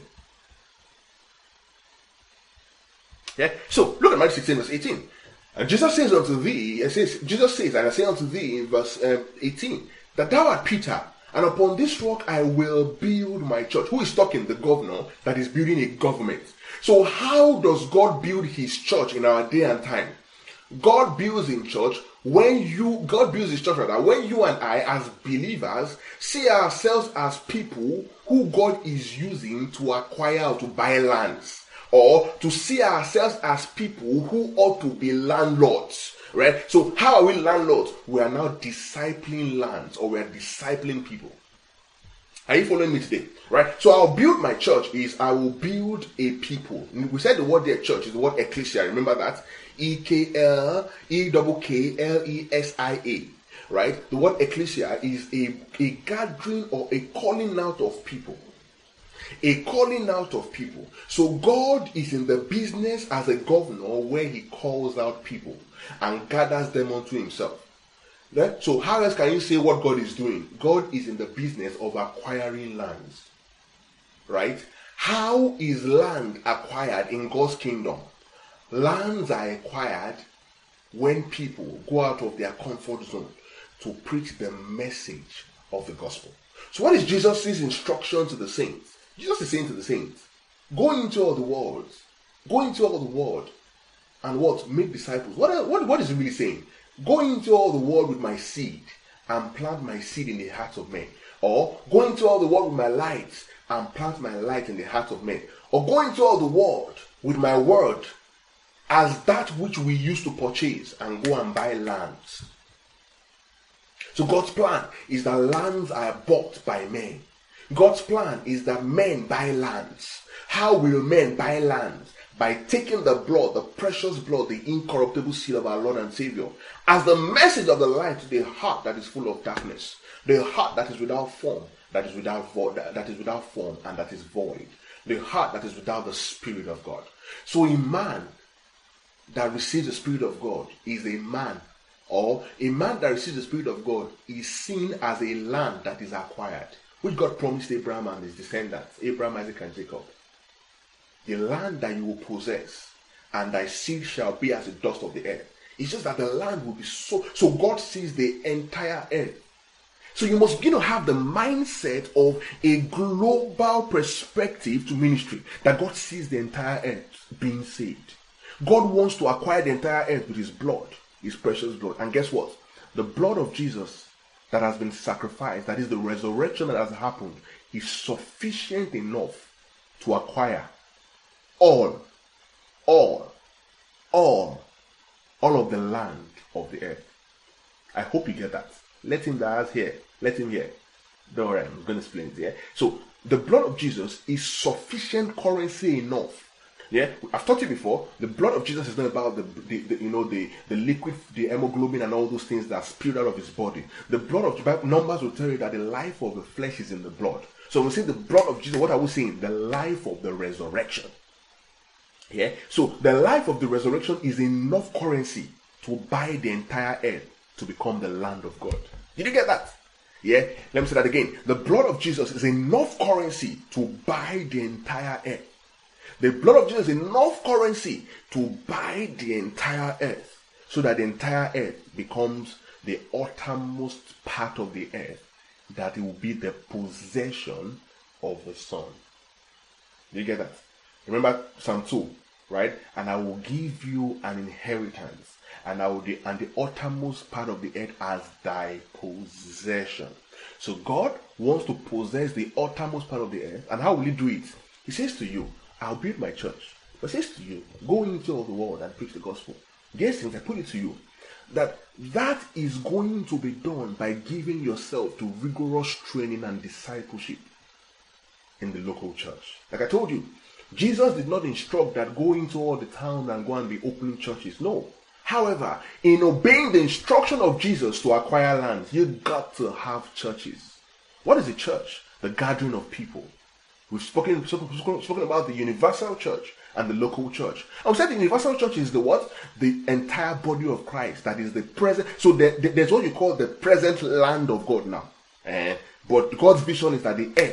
Yeah. So look at Matthew 16, verse 18. And Jesus says unto thee, Jesus says, and I say unto thee in verse 18, that thou art Peter, and upon this rock I will build my church. Who is talking? The governor that is building a government. So how does God build his church in our day and time? God builds in church when God builds his church rather, when you and I as believers see ourselves as people who God is using to acquire or to buy lands. Or to see ourselves as people who ought to be landlords, right? So how are we landlords? We are now discipling lands, or we are discipling people. Are you following me today? Right? So I'll build my church is I will build a people. We said the word there, church, is the word ecclesia. Remember that? EKLEKKLESIA. Right? The word ecclesia is a gathering or a calling out of people. A calling out of people. So God is in the business as a governor where he calls out people and gathers them unto himself. So how else can you say what God is doing? God is in the business of acquiring lands. Right? How is land acquired in God's kingdom? Lands are acquired when people go out of their comfort zone to preach the message of the gospel. So what is Jesus' instruction to the saints? Jesus is saying to the saints, go into all the world. Go into all the world and what? Make disciples. What is he really saying? Go into all the world with my seed and plant my seed in the hearts of men. Or go into all the world with my light and plant my light in the hearts of men. Or go into all the world with my word as that which we used to purchase and go and buy lands. So God's plan is that lands are bought by men. God's plan is that men buy lands. How will men buy lands? By taking the blood, the precious blood, the incorruptible seed of our Lord and Savior, as the message of the light to the heart that is full of darkness, the heart that is without form, that is without form, and that is void, the heart that is without the Spirit of God. So a man that receives the Spirit of God is a man, or a man that receives the Spirit of God is seen as a land that is acquired, which God promised Abraham and his descendants, Abraham, Isaac, and Jacob. The land that you will possess, and thy seed shall be as the dust of the earth. It's just that the land will be so God sees the entire earth. So you must begin to have the mindset of a global perspective to ministry, that God sees the entire earth being saved. God wants to acquire the entire earth with his blood, his precious blood. And guess what? The blood of Jesus that has been sacrificed, that is the resurrection that has happened, is sufficient enough to acquire all of the land of the earth. I hope you get that. Let him that has here, let him hear. Don't worry, I'm going to explain it here. So the blood of Jesus is sufficient currency enough. Yeah, I've taught you before. The blood of Jesus is not about the liquid, the hemoglobin, and all those things that spewed out of his body. The blood of the Bible, Numbers will tell you that the life of the flesh is in the blood. So when we say the blood of Jesus, what are we saying? The life of the resurrection. Yeah, so the life of the resurrection is enough currency to buy the entire earth to become the land of God. Did you get that? Yeah, let me say that again. The blood of Jesus is enough currency to buy the entire earth. The blood of Jesus is enough currency to buy the entire earth, so that the entire earth becomes the uttermost part of the earth, that it will be the possession of the Son. Do you get that? Remember Psalm 2, right? And I will give you an inheritance, and the uttermost part of the earth as thy possession. So God wants to possess the uttermost part of the earth. And how will he do it? He says to you, I'll build my church. But he says to you, go into all the world and preach the gospel. Guess things, I put it to you, that is going to be done by giving yourself to rigorous training and discipleship in the local church. Like I told you, Jesus did not instruct that go into all the town and go and be opening churches. No. However, in obeying the instruction of Jesus to acquire land, you got to have churches. What is a church? The gathering of people. We've spoken about the universal church and the local church. I would say the universal church is the what? The entire body of Christ. That is the present. So there's what you call the present land of God now. But God's vision is that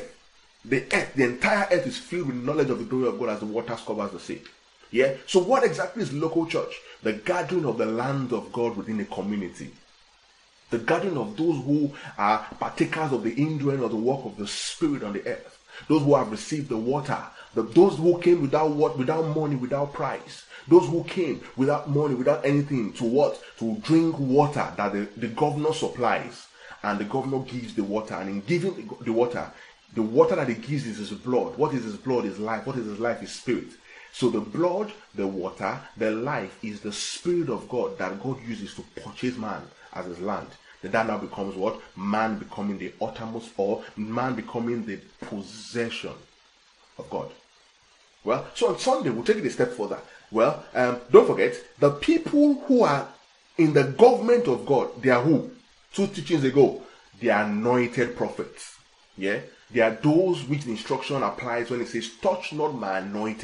the entire earth is filled with knowledge of the glory of God as the waters covers the sea. Yeah. So what exactly is local church? The gathering of the land of God within a community. The gathering of those who are partakers of the indwelling of the work of the Spirit on the earth. Those who have received the water. Those who came without money, without price. Those who came without money, without anything, to what? To drink water that the governor supplies. And the governor gives the water. And in giving the water that he gives is his blood. What is his blood? Is life. What is his life? Is spirit. So the blood, the water, the life is the Spirit of God that God uses to purchase man as his land. Then that now becomes what? Man becoming the uttermost, or man becoming the possession of God. Well, so on Sunday, we'll take it a step further. Well, don't forget, the people who are in the government of God, they are who? 2 teachings ago, they are anointed prophets. Yeah? They are those which the instruction applies when it says, touch not my anointed,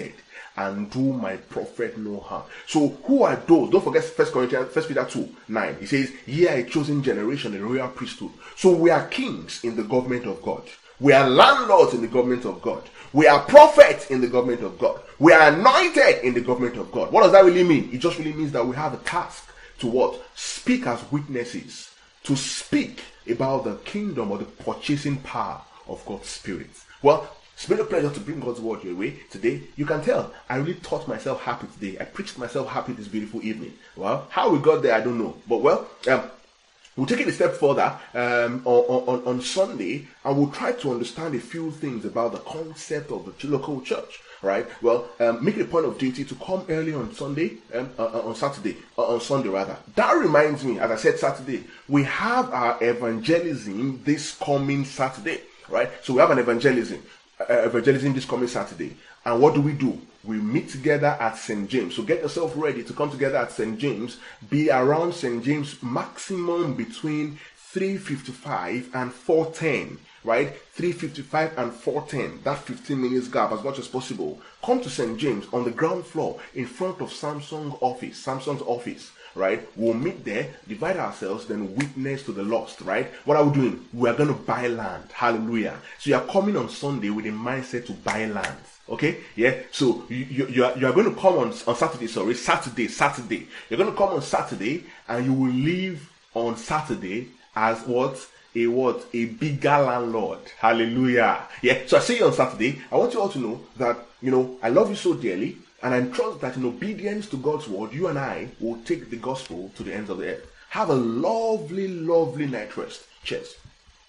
and do my prophet no harm. So who are those? Don't forget First Peter 2:9. It says, ye are a chosen generation, a royal priesthood. So we are kings in the government of God. We are landlords in the government of God. We are prophets in the government of God. We are anointed in the government of God. What does that really mean? It just really means that we have a task to what? Speak as witnesses. To speak about the kingdom or the purchasing power of God's Spirit. Well, it's been a pleasure to bring God's word your way today. You can tell I really taught myself happy today. I preached myself happy this beautiful evening. Well, how we got there, I don't know. But we'll take it a step further on Sunday, and we'll try to understand a few things about the concept of the local church. Right? Well, make it a point of duty to come early on Sunday, on Sunday rather. That reminds me, as I said Saturday, we have our evangelism this coming Saturday. Right? So we have an evangelism this coming Saturday. And what do? We meet together at St. James. So get yourself ready to come together at St. James. Be around St. James maximum between 3:55 and 4:10. Right? 3:55 and 4:10. That 15 minutes gap as much as possible. Come to St. James on the ground floor in front of Samsung's office. Right? We'll meet there, divide ourselves, then witness to the lost. Right? What are we doing? We are going to buy land. Hallelujah. So you are coming on Sunday with a mindset to buy land. Okay, yeah. So you are going to come on Saturday. Saturday. You're going to come on Saturday, and you will leave on Saturday as what? A bigger landlord. Hallelujah. Yeah. So I see you on Saturday. I want you all to know that I love you so dearly, and I trust that in obedience to God's word, you and I will take the gospel to the ends of the earth. Have a lovely, lovely night rest. Cheers.